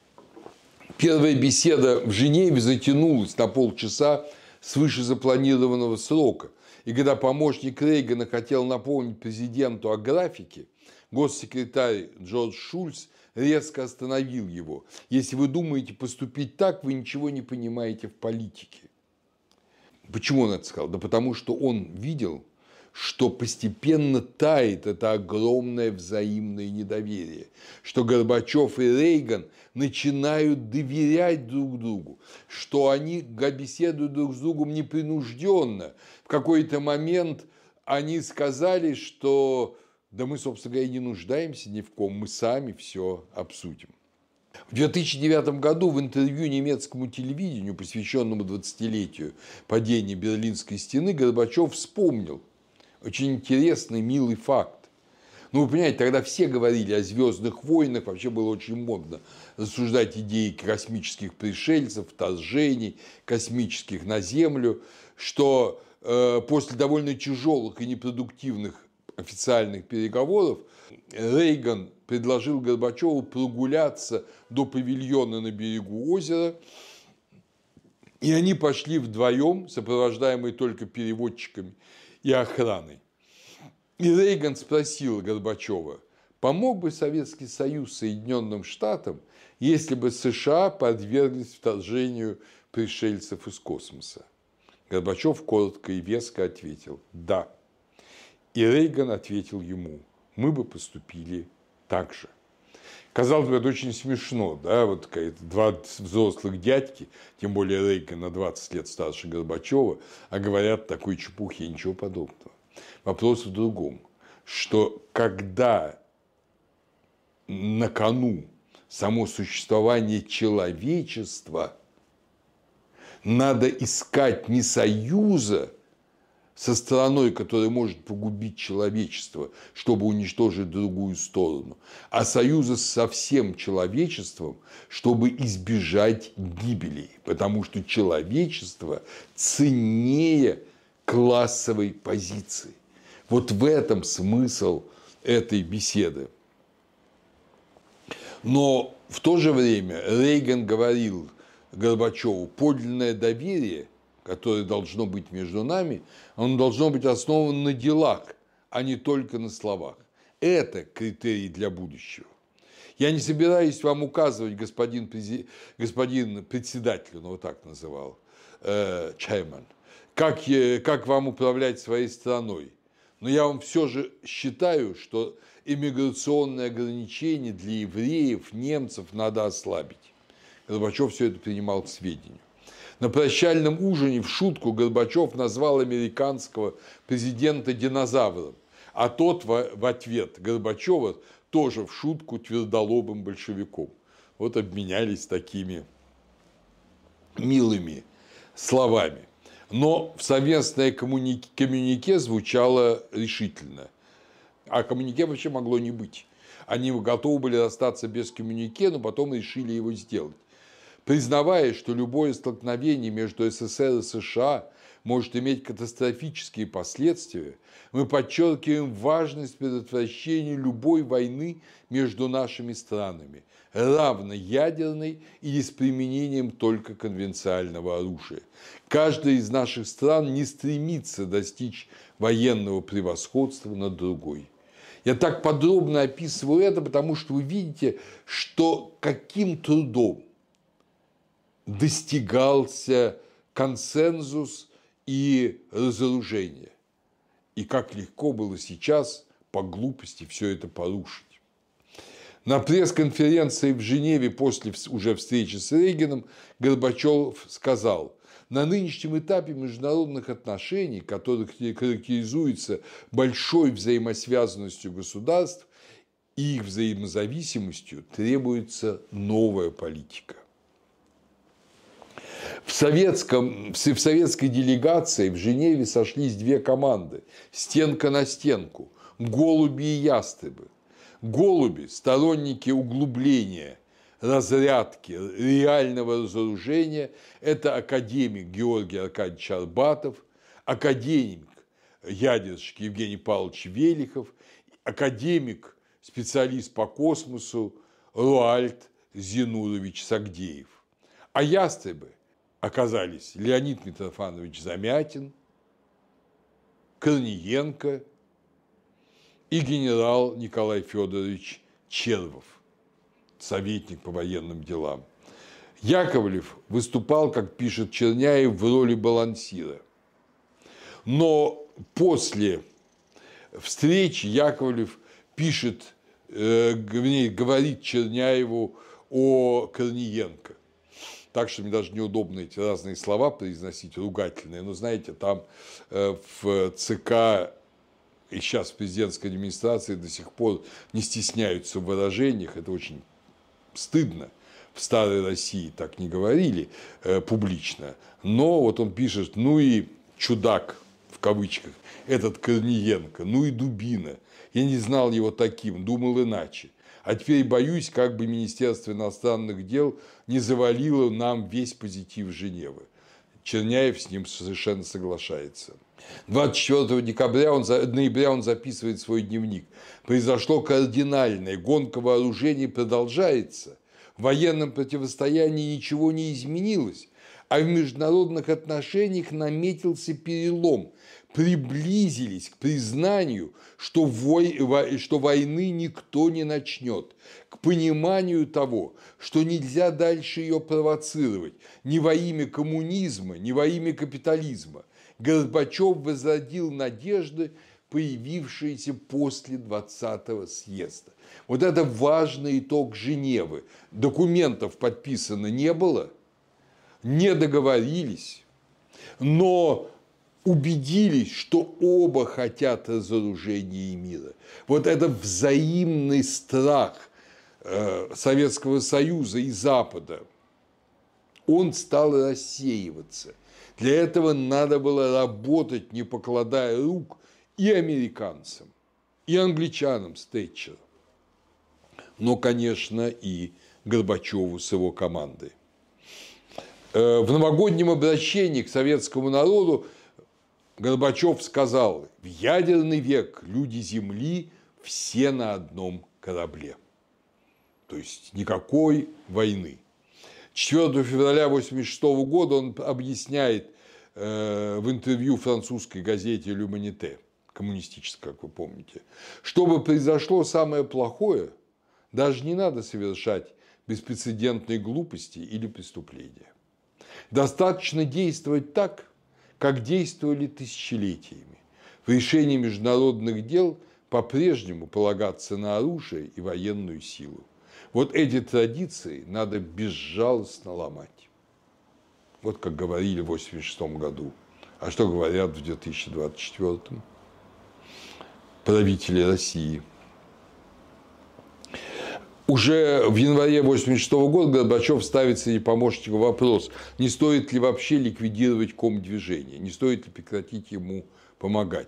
Первая беседа в Женеве затянулась на полчаса свыше запланированного срока. И когда помощник Рейгана хотел напомнить президенту о графике, госсекретарь Джордж Шульц резко остановил его: если вы думаете поступить так, вы ничего не понимаете в политике. Почему он это сказал? Да потому что он видел, что постепенно тает это огромное взаимное недоверие, что Горбачев и Рейган начинают доверять друг другу, что они беседуют друг с другом непринужденно. В какой-то момент они сказали, что да мы, собственно говоря, не нуждаемся ни в ком, мы сами все обсудим. В 2009 году в интервью немецкому телевидению, посвященному 20-летию падения Берлинской стены, Горбачев вспомнил очень интересный, милый факт. Вы понимаете, тогда все говорили о звездных войнах, вообще было очень модно рассуждать идеи космических пришельцев, вторжений космических на Землю, что после довольно тяжелых и непродуктивных официальных переговоров Рейган предложил Горбачеву прогуляться до павильона на берегу озера, и они пошли вдвоем, сопровождаемые только переводчиками и охраной. И Рейган спросил Горбачева: помог бы Советский Союз Соединенным Штатам, если бы США подверглись вторжению пришельцев из космоса? Горбачев коротко и веско ответил: да. И Рейган ответил ему: мы бы поступили так же. Казалось бы, это очень смешно, да, два взрослых дядьки, тем более Рейган на 20 лет старше Горбачева, а говорят такой чепухе, ничего подобного. Вопрос в другом, что когда на кону само существование человечества, надо искать не союза со страной, которая может погубить человечество, чтобы уничтожить другую сторону, а союза со всем человечеством, чтобы избежать гибели, потому что человечество ценнее классовой позиции. Вот в этом смысл этой беседы. Но в то же время Рейган говорил Горбачеву: подлинное доверие, которое должно быть между нами, оно должно быть основано на делах, а не только на словах. Это критерий для будущего. Я не собираюсь вам указывать, господин председатель, он его так называл, chairman, как вам управлять своей страной. Но я вам все же считаю, что иммиграционные ограничения для евреев, немцев надо ослабить. Горбачев все это принимал к сведению. На прощальном ужине в шутку Горбачев назвал американского президента динозавром, а тот в ответ Горбачева тоже в шутку твердолобым большевиком. Вот обменялись такими милыми словами. Но в совместное коммюнике звучало решительно. А коммюнике вообще могло не быть. Они готовы были остаться без коммюнике, но потом решили его сделать. Признавая, что любое столкновение между СССР и США может иметь катастрофические последствия, мы подчеркиваем важность предотвращения любой войны между нашими странами, равно ядерной или с применением только конвенционального оружия. Каждая из наших стран не стремится достичь военного превосходства над другой. Я так подробно описываю это, потому что вы видите, что каким трудом достигался консенсус и разоружение. И как легко было сейчас по глупости все это порушить. На пресс-конференции в Женеве после уже встречи с Рейганом Горбачев сказал: на нынешнем этапе международных отношений, который характеризуется большой взаимосвязанностью государств и их взаимозависимостью, требуется новая политика. В советской делегации в Женеве сошлись две команды – стенка на стенку, голуби и ястребы. Голуби – сторонники углубления, разрядки, реального разоружения – это академик Георгий Аркадьевич Арбатов, академик ядерщик Евгений Павлович Велихов, академик, специалист по космосу Руальд Зинурович Сагдеев. А ястребы оказались Леонид Митрофанович Замятин, Корниенко и генерал Николай Федорович Червов, советник по военным делам. Яковлев выступал, как пишет Черняев, в роли балансира. Но после встречи Яковлев пишет, говорит Черняеву о Корниенко. Так что мне даже неудобно эти разные слова произносить, ругательные. Но знаете, там в ЦК и сейчас в президентской администрации до сих пор не стесняются в выражениях. Это очень стыдно. В старой России так не говорили публично. Но вот он пишет: ну и чудак, в кавычках, этот Корниенко, ну и дубина. Я не знал его таким, думал иначе. А теперь боюсь, как бы Министерство иностранных дел не завалило нам весь позитив Женевы. Черняев с ним совершенно соглашается. 24 ноября он записывает свой дневник. Произошло кардинальное, гонка вооружений продолжается. В военном противостоянии ничего не изменилось, а в международных отношениях наметился перелом. Приблизились к признанию, что войны никто не начнет, к пониманию того, что нельзя дальше ее провоцировать ни во имя коммунизма, ни во имя капитализма. Горбачев возродил надежды, появившиеся после 20-го съезда. Вот это важный итог Женевы. Документов подписано не было, не договорились, но убедились, что оба хотят разоружения и мира. Вот это взаимный страх Советского Союза и Запада, он стал рассеиваться. Для этого надо было работать, не покладая рук, и американцам, и англичанам с Тэтчером, но, конечно, и Горбачеву с его командой. В новогоднем обращении к советскому народу Горбачев сказал: в ядерный век люди Земли все на одном корабле. То есть никакой войны. 4 февраля 1986 года он объясняет в интервью французской газете «L'Humanité», коммунистической, как вы помните, чтобы произошло самое плохое, даже не надо совершать беспрецедентные глупости или преступления. Достаточно действовать так, как действовали тысячелетиями. В решении международных дел по-прежнему полагаться на оружие и военную силу. Вот эти традиции надо безжалостно ломать. Вот как говорили в 1986 году. А что говорят в 2024? Правители России. Уже в январе 1986 года Горбачев ставит среди помощников вопрос, не стоит ли вообще ликвидировать комдвижение, не стоит ли прекратить ему помогать.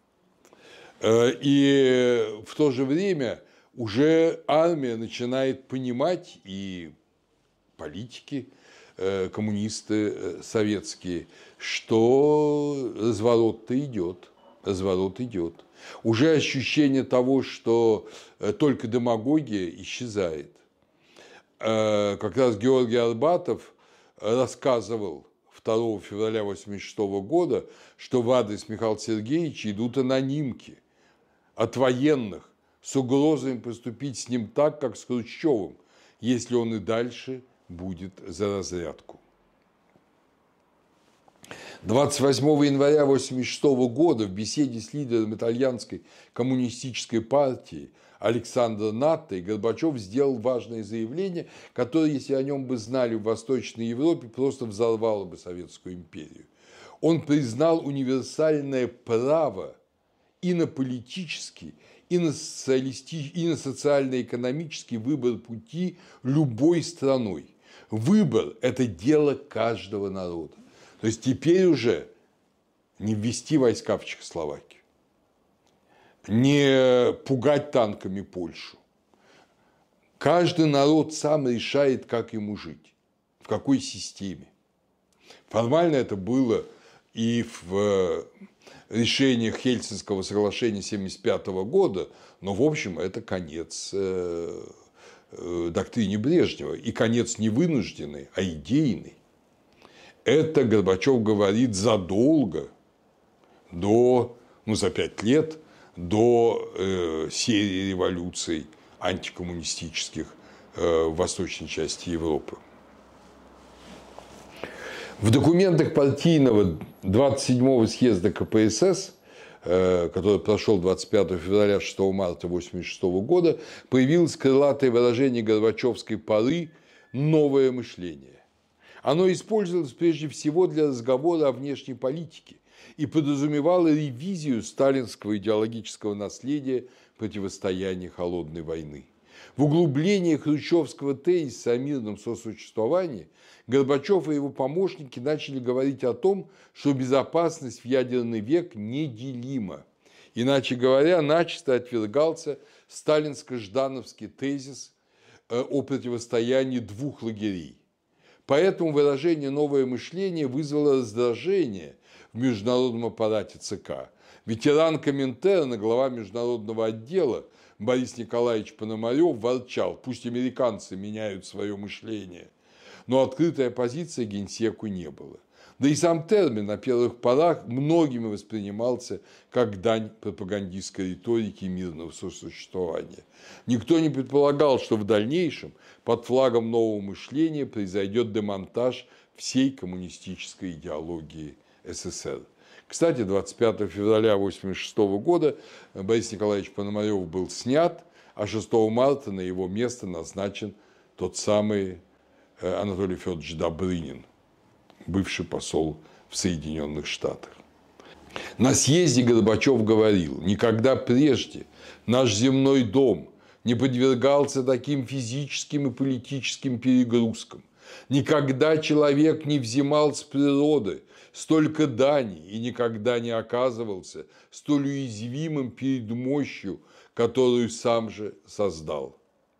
И в то же время уже армия начинает понимать, и политики, коммунисты советские, что разворот-то идет, разворот идет. Уже ощущение того, что только демагогия исчезает. Как раз Георгий Арбатов рассказывал 2 февраля 1986 года, что в адрес Михаила Сергеевича идут анонимки от военных с угрозой поступить с ним так, как с Хрущевым, если он и дальше будет за разрядку. 28 января 1986 года в беседе с лидером итальянской коммунистической партии Александро Наттой Горбачев сделал важное заявление, которое, если о нем бы знали в Восточной Европе, просто взорвало бы Советскую империю. Он признал универсальное право и на политический, и на социально-экономический выбор пути любой страной. Выбор – это дело каждого народа. То есть теперь уже не ввести войска в Чехословакию, не пугать танками Польшу. Каждый народ сам решает, как ему жить, в какой системе. Формально это было и в решениях Хельсинского соглашения 1975 года, но, в общем, это конец доктрине Брежнева и конец не вынужденный, а идейный. Это Горбачев говорит задолго за 5 лет до серии революций антикоммунистических в восточной части Европы. В документах партийного 27-го съезда КПСС, который прошел 25 февраля 6 марта 1986 года, появилось крылатое выражение горбачевской поры «новое мышление». Оно использовалось прежде всего для разговора о внешней политике и подразумевало ревизию сталинского идеологического наследия противостояния холодной войны. В углублении хрущевского тезиса о мирном сосуществовании Горбачев и его помощники начали говорить о том, что безопасность в ядерный век неделима. Иначе говоря, начисто отвергался сталинско-ждановский тезис о противостоянии двух лагерей. Поэтому выражение «новое мышление» вызвало раздражение в международном аппарате ЦК. Ветеран Коминтерна, глава международного отдела Борис Николаевич Пономарев ворчал: пусть американцы меняют свое мышление. Но открытой оппозиции генсеку не было. Да и сам термин на первых порах многими воспринимался как дань пропагандистской риторики мирного сосуществования. Никто не предполагал, что в дальнейшем под флагом нового мышления произойдет демонтаж всей коммунистической идеологии СССР. Кстати, 25 февраля 1986 года Борис Николаевич Пономарев был снят, а 6 марта на его место назначен тот самый Анатолий Федорович Добрынин, бывший посол в Соединенных Штатах. На съезде Горбачев говорил: никогда прежде наш земной дом не подвергался таким физическим и политическим перегрузкам. Никогда человек не взимал с природы столько дани и никогда не оказывался столь уязвимым перед мощью, которую сам же создал.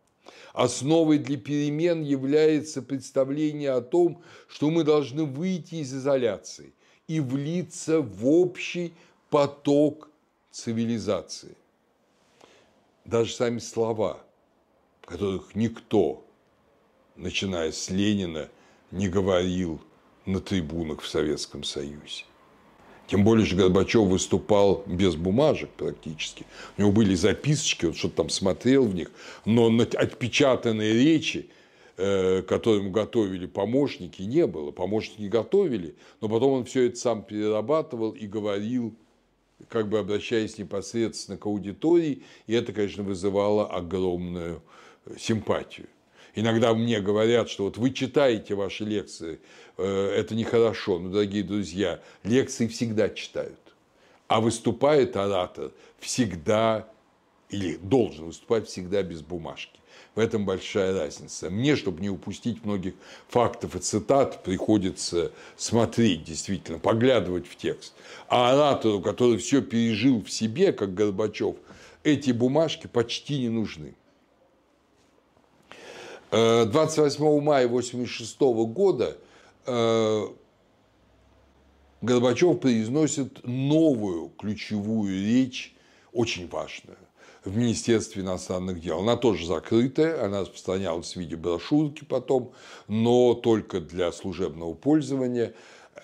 Основой для перемен является представление о том, что мы должны выйти из изоляции и влиться в общий поток цивилизации. Даже сами слова которых никто, начиная с Ленина, не говорил на трибунах в Советском Союзе. Тем более, что Горбачев выступал без бумажек практически. У него были записочки, он что-то там смотрел в них, но отпечатанные речи, которые ему готовили помощники, не было. Помощники готовили, но потом он все это сам перерабатывал и говорил, как бы обращаясь непосредственно к аудитории, и это, конечно, вызывало огромную симпатию. Иногда мне говорят, что вот вы читаете ваши лекции, это нехорошо. Но, дорогие друзья, лекции всегда читают. А выступает оратор всегда, или должен выступать всегда без бумажки. В этом большая разница. Мне, чтобы не упустить многих фактов и цитат, приходится смотреть, действительно, поглядывать в текст. А оратору, который все пережил в себе, как Горбачев, эти бумажки почти не нужны. 28 мая 1986 года Горбачев произносит новую ключевую речь, очень важную, в Министерстве иностранных дел. Она тоже закрытая, она распространялась в виде брошюрки потом, но только для служебного пользования.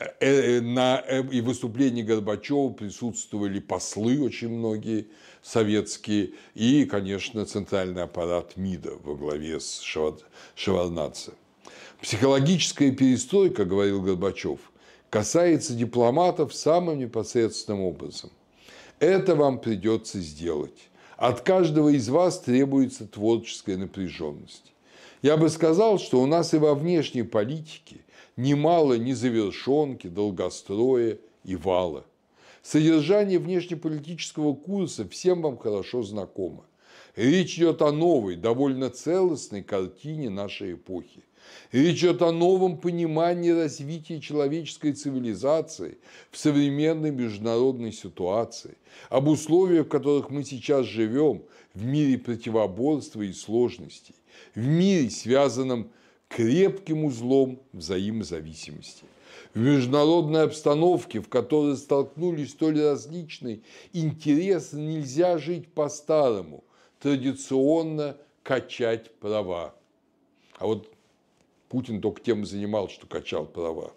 И в выступлении Горбачева присутствовали послы, очень многие советские, и, конечно, центральный аппарат МИДа во главе с Шеварднадзе. Психологическая перестройка, говорил Горбачев, касается дипломатов самым непосредственным образом. Это вам придется сделать. От каждого из вас требуется творческая напряженность. Я бы сказал, что у нас и во внешней политике немало незавершенки, долгостроя и вала. Содержание внешнеполитического курса всем вам хорошо знакомо. Речь идет о новой, довольно целостной картине нашей эпохи. Речь идет о новом понимании развития человеческой цивилизации в современной международной ситуации, об условиях, в которых мы сейчас живем, в мире противоборства и сложностей, в мире, связанном крепким узлом взаимозависимости. В международной обстановке, в которой столкнулись столь различные интересы, нельзя жить по-старому, традиционно качать права. А вот Путин только тем и занимался, что качал права.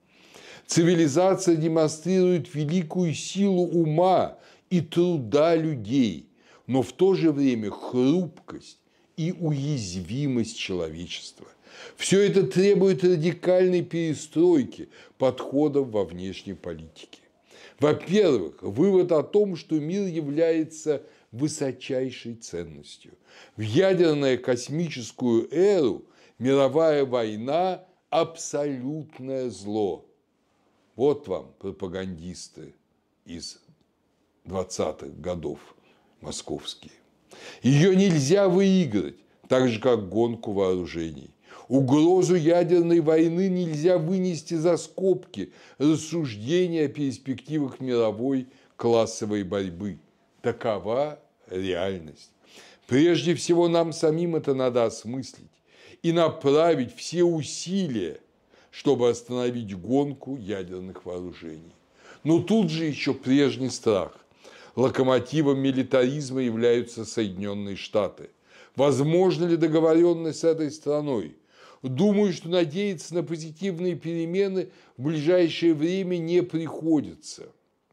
Цивилизация демонстрирует великую силу ума и труда людей, но в то же время хрупкость и уязвимость человечества. Все это требует радикальной перестройки подходов во внешней политике. Во-первых, вывод о том, что мир является высочайшей ценностью. В ядерно-космическую эру мировая война – абсолютное зло. Вот вам пропагандисты из 20-х годов московские. Ее нельзя выиграть, так же, как гонку вооружений. Угрозу ядерной войны нельзя вынести за скобки рассуждения о перспективах мировой классовой борьбы. Такова реальность. Прежде всего, нам самим это надо осмыслить и направить все усилия, чтобы остановить гонку ядерных вооружений. Но тут же еще прежний страх. Локомотивом милитаризма являются Соединенные Штаты. Возможно ли договоренность с этой страной? Думаю, что надеяться на позитивные перемены в ближайшее время не приходится.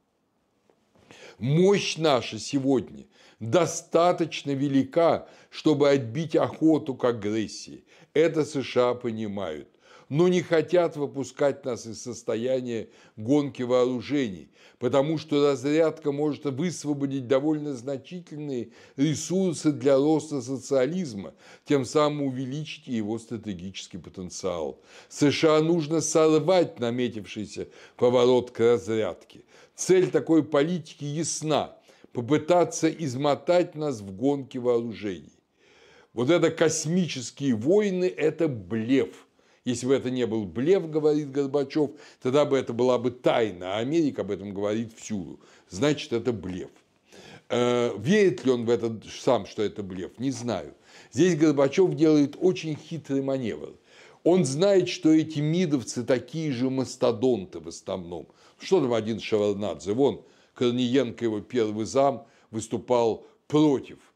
Мощь наша сегодня достаточно велика, чтобы отбить охоту к агрессии. Это США понимают, но не хотят выпускать нас из состояния гонки вооружений, потому что разрядка может высвободить довольно значительные ресурсы для роста социализма, тем самым увеличить его стратегический потенциал. США нужно сорвать наметившийся поворот к разрядке. Цель такой политики ясна – попытаться измотать нас в гонке вооружений. Вот это космические войны – это блеф. Если бы это не был блеф, говорит Горбачев, тогда бы это была бы тайна, а Америка об этом говорит всюду. Значит, это блеф. Верит ли он в это сам, что это блеф? Не знаю. Здесь Горбачев делает очень хитрый маневр. Он знает, что эти мидовцы такие же мастодонты в основном. Что там один Шеварднадзе? Вон, Корниенко, его первый зам, выступал против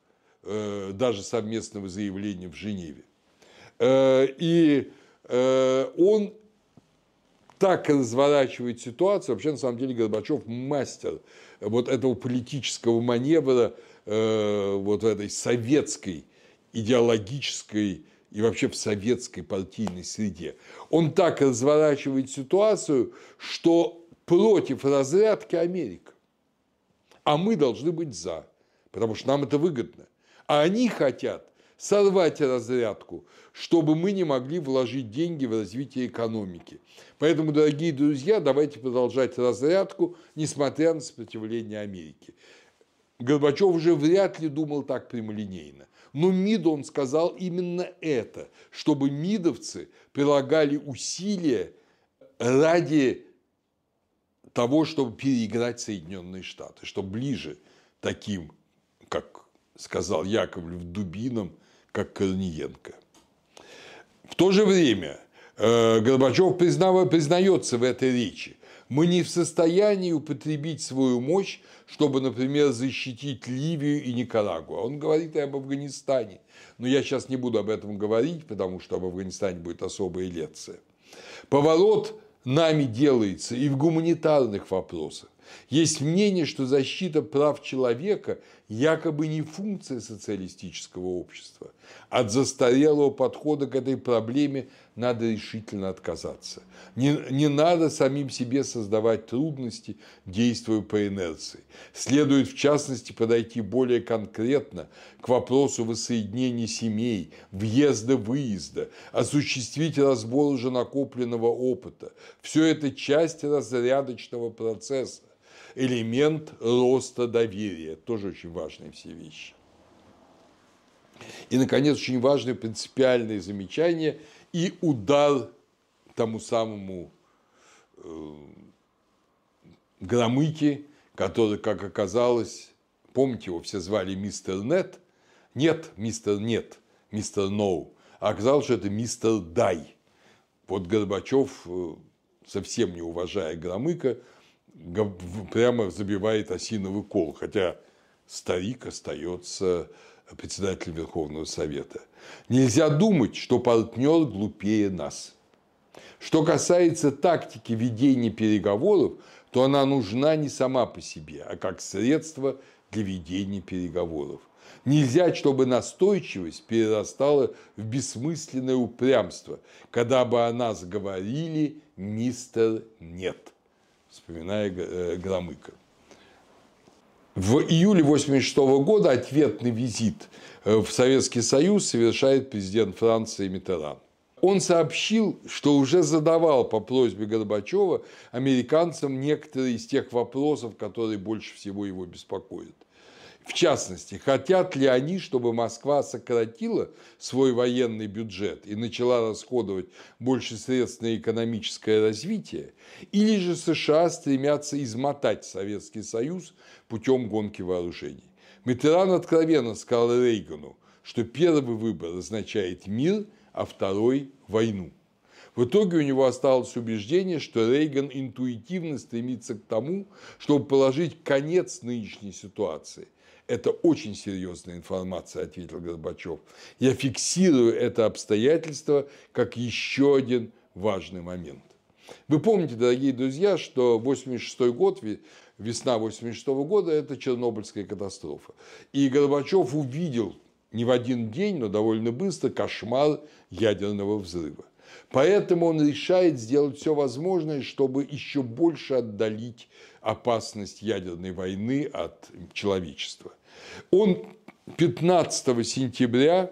даже совместного заявления в Женеве. И он так разворачивает ситуацию. Вообще, на самом деле, Горбачев мастер вот этого политического маневра вот в этой советской идеологической и вообще в советской партийной среде. Он так разворачивает ситуацию, что против разрядки Америка. А мы должны быть за, потому что нам это выгодно. А они хотят сорвать разрядку, чтобы мы не могли вложить деньги в развитие экономики. Поэтому, дорогие друзья, давайте продолжать разрядку, несмотря на сопротивление Америки. Горбачев уже вряд ли думал так прямолинейно. Но МИДу он сказал именно это, чтобы мидовцы прилагали усилия ради того, чтобы переиграть Соединенные Штаты, чтобы ближе таким, как сказал Яковлев, дубинам, как Корниенко. В то же время Горбачев признается в этой речи: мы не в состоянии употребить свою мощь, чтобы, например, защитить Ливию и Никарагуа. Он говорит и об Афганистане. Но я сейчас не буду об этом говорить, потому что об Афганистане будет особая лекция. Поворот нами делается и в гуманитарных вопросах. Есть мнение, что защита прав человека якобы не функция социалистического общества. От застарелого подхода к этой проблеме надо решительно отказаться. Не надо самим себе создавать трудности, действуя по инерции. Следует, в частности, подойти более конкретно к вопросу воссоединения семей, въезда-выезда, осуществить разбор уже накопленного опыта. Все это часть разрядочного процесса. Элемент роста доверия. Тоже очень важные все вещи. И, наконец, очень важное принципиальное замечание и удар тому самому Громыке, который, как оказалось, помните, его все звали мистер Нет? Нет, мистер Нет, мистер Ноу. А оказалось, что это мистер Дай. Вот Горбачев, совсем не уважая Громыка, прямо забивает осиновый кол, хотя старик остается председателем Верховного Совета. Нельзя думать, что партнер глупее нас. Что касается тактики ведения переговоров, то она нужна не сама по себе, а как средство для ведения переговоров. Нельзя, чтобы настойчивость перерастала в бессмысленное упрямство, когда бы о нас говорили «мистер Нет», вспоминая Громыка. В июле 1986 года ответный визит в Советский Союз совершает президент Франции Миттеран. Он сообщил, что уже задавал по просьбе Горбачева американцам некоторые из тех вопросов, которые больше всего его беспокоят. В частности, хотят ли они, чтобы Москва сократила свой военный бюджет и начала расходовать больше средств на экономическое развитие, или же США стремятся измотать Советский Союз путем гонки вооружений. Миттеран откровенно сказал Рейгану, что первый выбор означает мир, а второй – войну. В итоге у него осталось убеждение, что Рейган интуитивно стремится к тому, чтобы положить конец нынешней ситуации. Это очень серьезная информация, ответил Горбачев. Я фиксирую это обстоятельство как еще один важный момент. Вы помните, дорогие друзья, что 1986 год, весна 1986 года – это Чернобыльская катастрофа. И Горбачев увидел не в один день, но довольно быстро кошмар ядерного взрыва. Поэтому он решает сделать все возможное, чтобы еще больше отдалить опасность ядерной войны от человечества. Он 15 сентября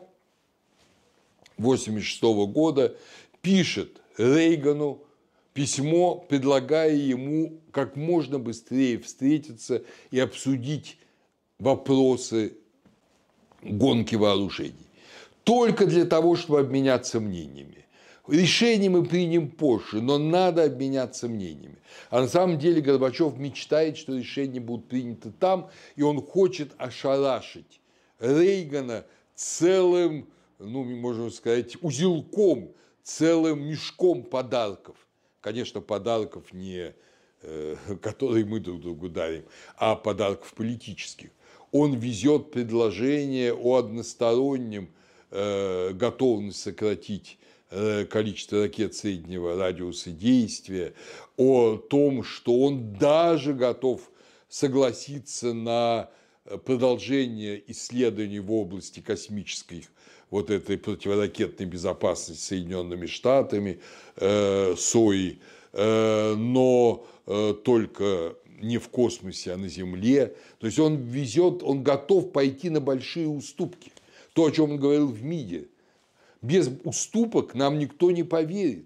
1986 года пишет Рейгану письмо, предлагая ему как можно быстрее встретиться и обсудить вопросы гонки вооружений. Только для того, чтобы обменяться мнениями. Решение мы примем позже, но надо обменяться мнениями. А на самом деле Горбачев мечтает, что решения будут приняты там, и он хочет ошарашить Рейгана целым, можно сказать, узелком, целым мешком подарков. Конечно, подарков не которые мы друг другу дарим, а подарков политических. он везет предложение о одностороннем готовности сократить количество ракет среднего радиуса действия, о том, что он даже готов согласиться на продолжение исследований в области космической вот этой противоракетной безопасности Соединенными Штатами, СОИ, но только не в космосе, а на Земле. То есть он везет, он готов пойти на большие уступки. То, о чем он говорил в МИДе. Без уступок нам никто не поверит.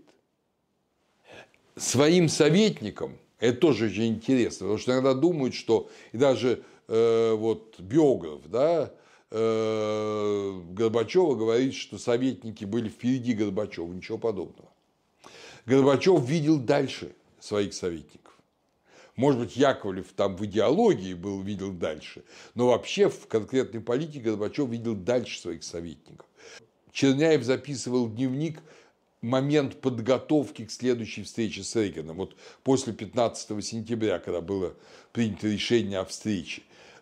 Своим советникам, это тоже очень интересно, потому что иногда думают, что и даже вот биограф, да, Горбачева говорит, что советники были впереди Горбачева. Ничего подобного. Горбачев видел дальше своих советников. Может быть, Яковлев там в идеологии видел дальше, но вообще в конкретной политике Горбачев видел дальше своих советников. Черняев записывал дневник момент подготовки к следующей встрече с Рейганом. Вот после 15 сентября, когда было принято решение о встрече,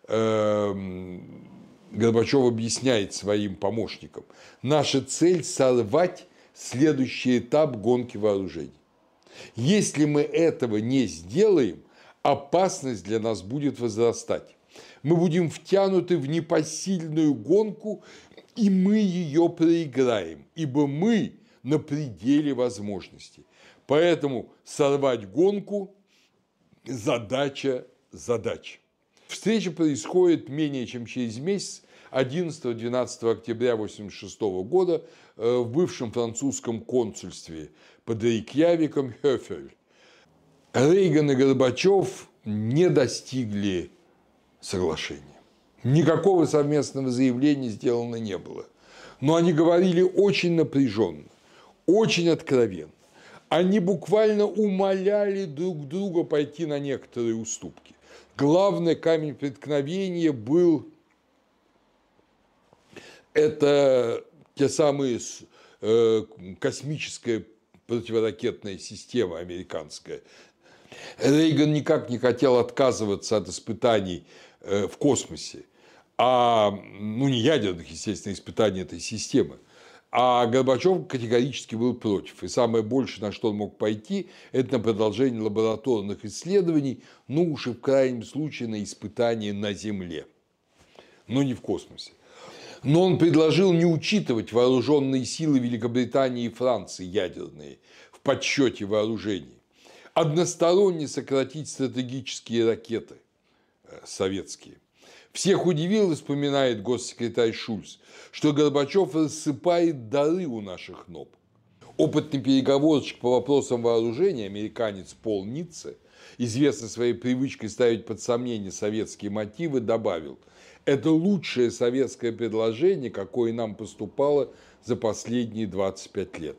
Горбачев объясняет своим помощникам: наша цель – сорвать следующий этап гонки вооружений. Если мы этого не сделаем, опасность для нас будет возрастать. Мы будем втянуты в непосильную гонку, и мы ее проиграем, ибо мы на пределе возможностей. Поэтому сорвать гонку – задача. Встреча происходит менее чем через месяц, 11-12 октября 1986 года в бывшем французском консульстве под Рейкьявиком Хёфель. Рейган и Горбачев не достигли соглашения. Никакого совместного заявления сделано не было. Но они говорили очень напряженно, очень откровенно. Они буквально умоляли друг друга пойти на некоторые уступки. Главный камень преткновения был это те самые космическая противоракетная система американская. Рейган никак не хотел отказываться от испытаний в космосе, не ядерных, естественно, испытаний этой системы. А Горбачев категорически был против. И самое большее, на что он мог пойти, это на продолжение лабораторных исследований, уж и в крайнем случае на испытания на Земле, но не в космосе. Но он предложил не учитывать вооруженные силы Великобритании и Франции ядерные в подсчете вооружений, односторонне сократить стратегические ракеты советские. Всех удивило, вспоминает госсекретарь Шульц, что Горбачев рассыпает дары у наших ног. Опытный переговорщик по вопросам вооружения, американец Пол Ницце, известный своей привычкой ставить под сомнение советские мотивы, добавил: это лучшее советское предложение, какое нам поступало за последние 25 лет.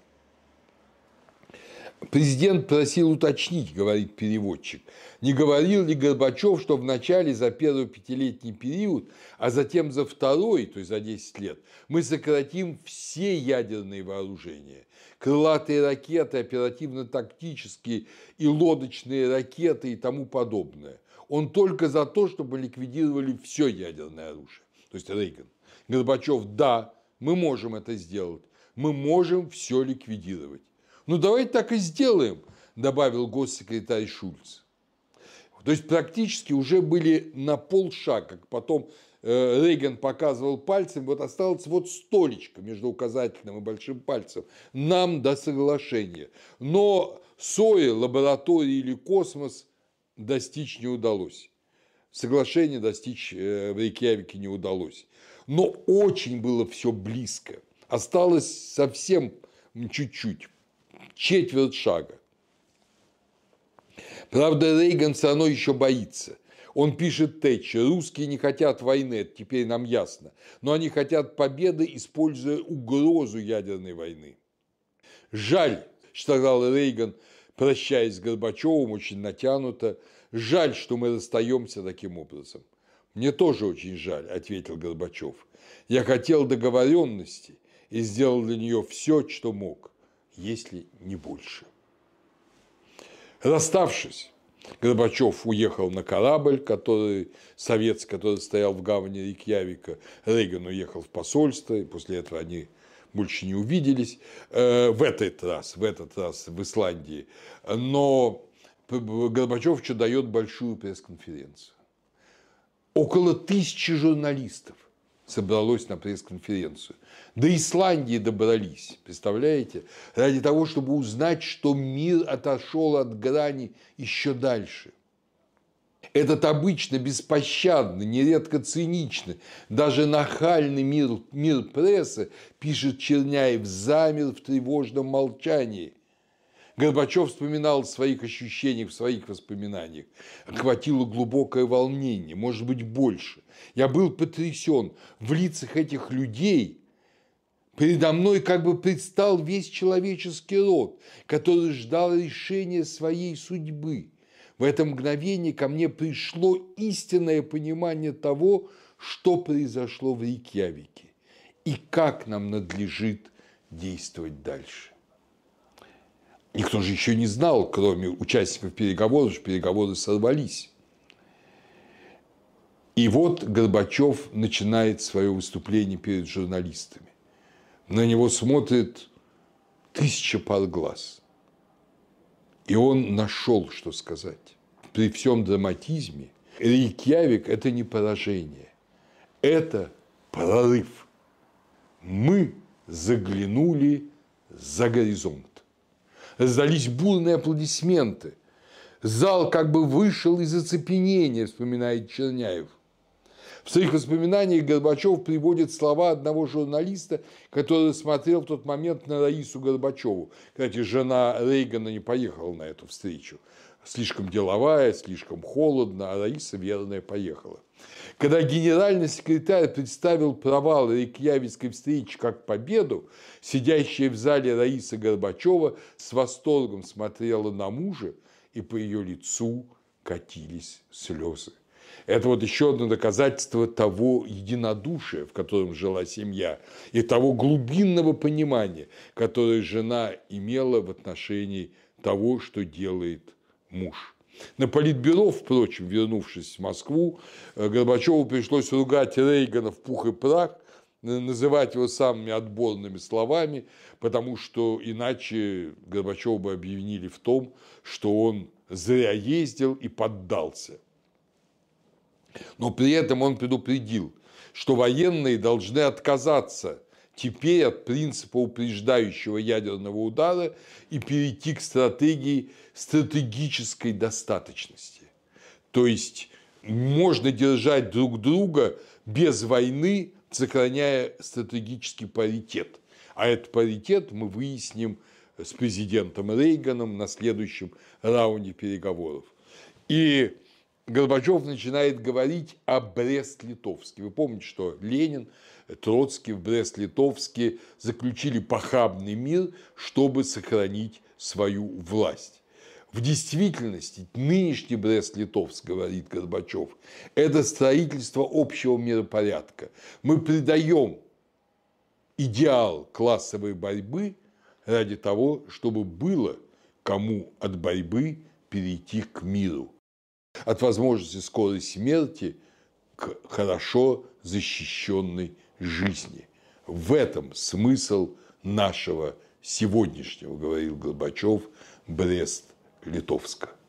Президент просил уточнить, говорит переводчик, не говорил ли Горбачев, что вначале за первый пятилетний период, а затем за второй, то есть за 10 лет, мы сократим все ядерные вооружения. Крылатые ракеты, оперативно-тактические и лодочные ракеты и тому подобное. Он только за то, чтобы ликвидировали все ядерное оружие. То есть Рейган. Горбачев: да, мы можем это сделать. Мы можем все ликвидировать. Давайте так и сделаем, добавил госсекретарь Шульц. То есть практически уже были на полшага, как потом Рейган показывал пальцем, вот осталось вот столечко между указательным и большим пальцем, нам до соглашения. Но СОИ, лаборатории или космос достичь не удалось. Соглашения достичь в Рейкьявике не удалось. Но очень было все близко. Осталось совсем чуть-чуть. Четверть шага. Правда, Рейган все равно еще боится. Он пишет Тэтчер: русские не хотят войны, это теперь нам ясно, но они хотят победы, используя угрозу ядерной войны. Жаль, сказал Рейган, прощаясь с Горбачевым очень натянуто, жаль, что мы расстаемся таким образом. Мне тоже очень жаль, ответил Горбачев. Я хотел договоренности и сделал для нее все, что мог, если не больше. Расставшись, Горбачев уехал на корабль, советский, который стоял в гавани Рейкьявика. Рейган уехал в посольство, и после этого они больше не увиделись в этот раз в Исландии. Но Горбачев еще дает большую пресс-конференцию. Около 1000 журналистов собралось на пресс-конференцию. До Исландии добрались, представляете? Ради того, чтобы узнать, что мир отошел от грани еще дальше. Этот обычно беспощадный, нередко циничный, даже нахальный мир прессы, пишет Черняев, замер в тревожном молчании. Горбачев вспоминал о своих ощущениях в своих воспоминаниях. Охватило глубокое волнение, может быть, больше. Я был потрясен. В лицах этих людей передо мной как бы предстал весь человеческий род, который ждал решения своей судьбы. В это мгновение ко мне пришло истинное понимание того, что произошло в Рейкьявике и как нам надлежит действовать дальше. Никто же еще не знал, кроме участников переговоров, что переговоры сорвались. И вот Горбачев начинает свое выступление перед журналистами. На него смотрит 1000 пар глаз. И он нашел, что сказать. При всем драматизме Рейкьявик – это не поражение, это прорыв. Мы заглянули за горизонт. Раздались бурные аплодисменты. Зал как бы вышел из оцепенения, вспоминает Черняев. В своих воспоминаниях Горбачев приводит слова одного журналиста, который смотрел в тот момент на Раису Горбачеву. Кстати, жена Рейгана не поехала на эту встречу. Слишком деловая, слишком холодно, а Раиса, верная, поехала. Когда генеральный секретарь представил провал Рейкьявикской встречи как победу, сидящая в зале Раиса Горбачева с восторгом смотрела на мужа, и по ее лицу катились слезы. Это вот еще одно доказательство того единодушия, в котором жила семья, и того глубинного понимания, которое жена имела в отношении того, что делает муж. На политбюро, впрочем, вернувшись в Москву, Горбачеву пришлось ругать Рейгана в пух и прах, называть его самыми отборными словами, потому что иначе Горбачева бы обвинили в том, что он зря ездил и поддался. Но при этом он предупредил, что военные должны отказаться теперь от принципа упреждающего ядерного удара и перейти к стратегии стратегической достаточности. То есть можно держать друг друга без войны, сохраняя стратегический паритет. А этот паритет мы выясним с президентом Рейганом на следующем раунде переговоров. И Горбачев начинает говорить о Брест-Литовске. Вы помните, что Ленин, Троцкий в Брест-Литовске заключили похабный мир, чтобы сохранить свою власть. В действительности нынешний Брест-Литовск, говорит Горбачев, это строительство общего миропорядка. Мы придаем идеал классовой борьбы ради того, чтобы было кому от борьбы перейти к миру. От возможности скорой смерти к хорошо защищенной жизни. В этом смысл нашего сегодняшнего, говорил Горбачев, Брест-Литовска.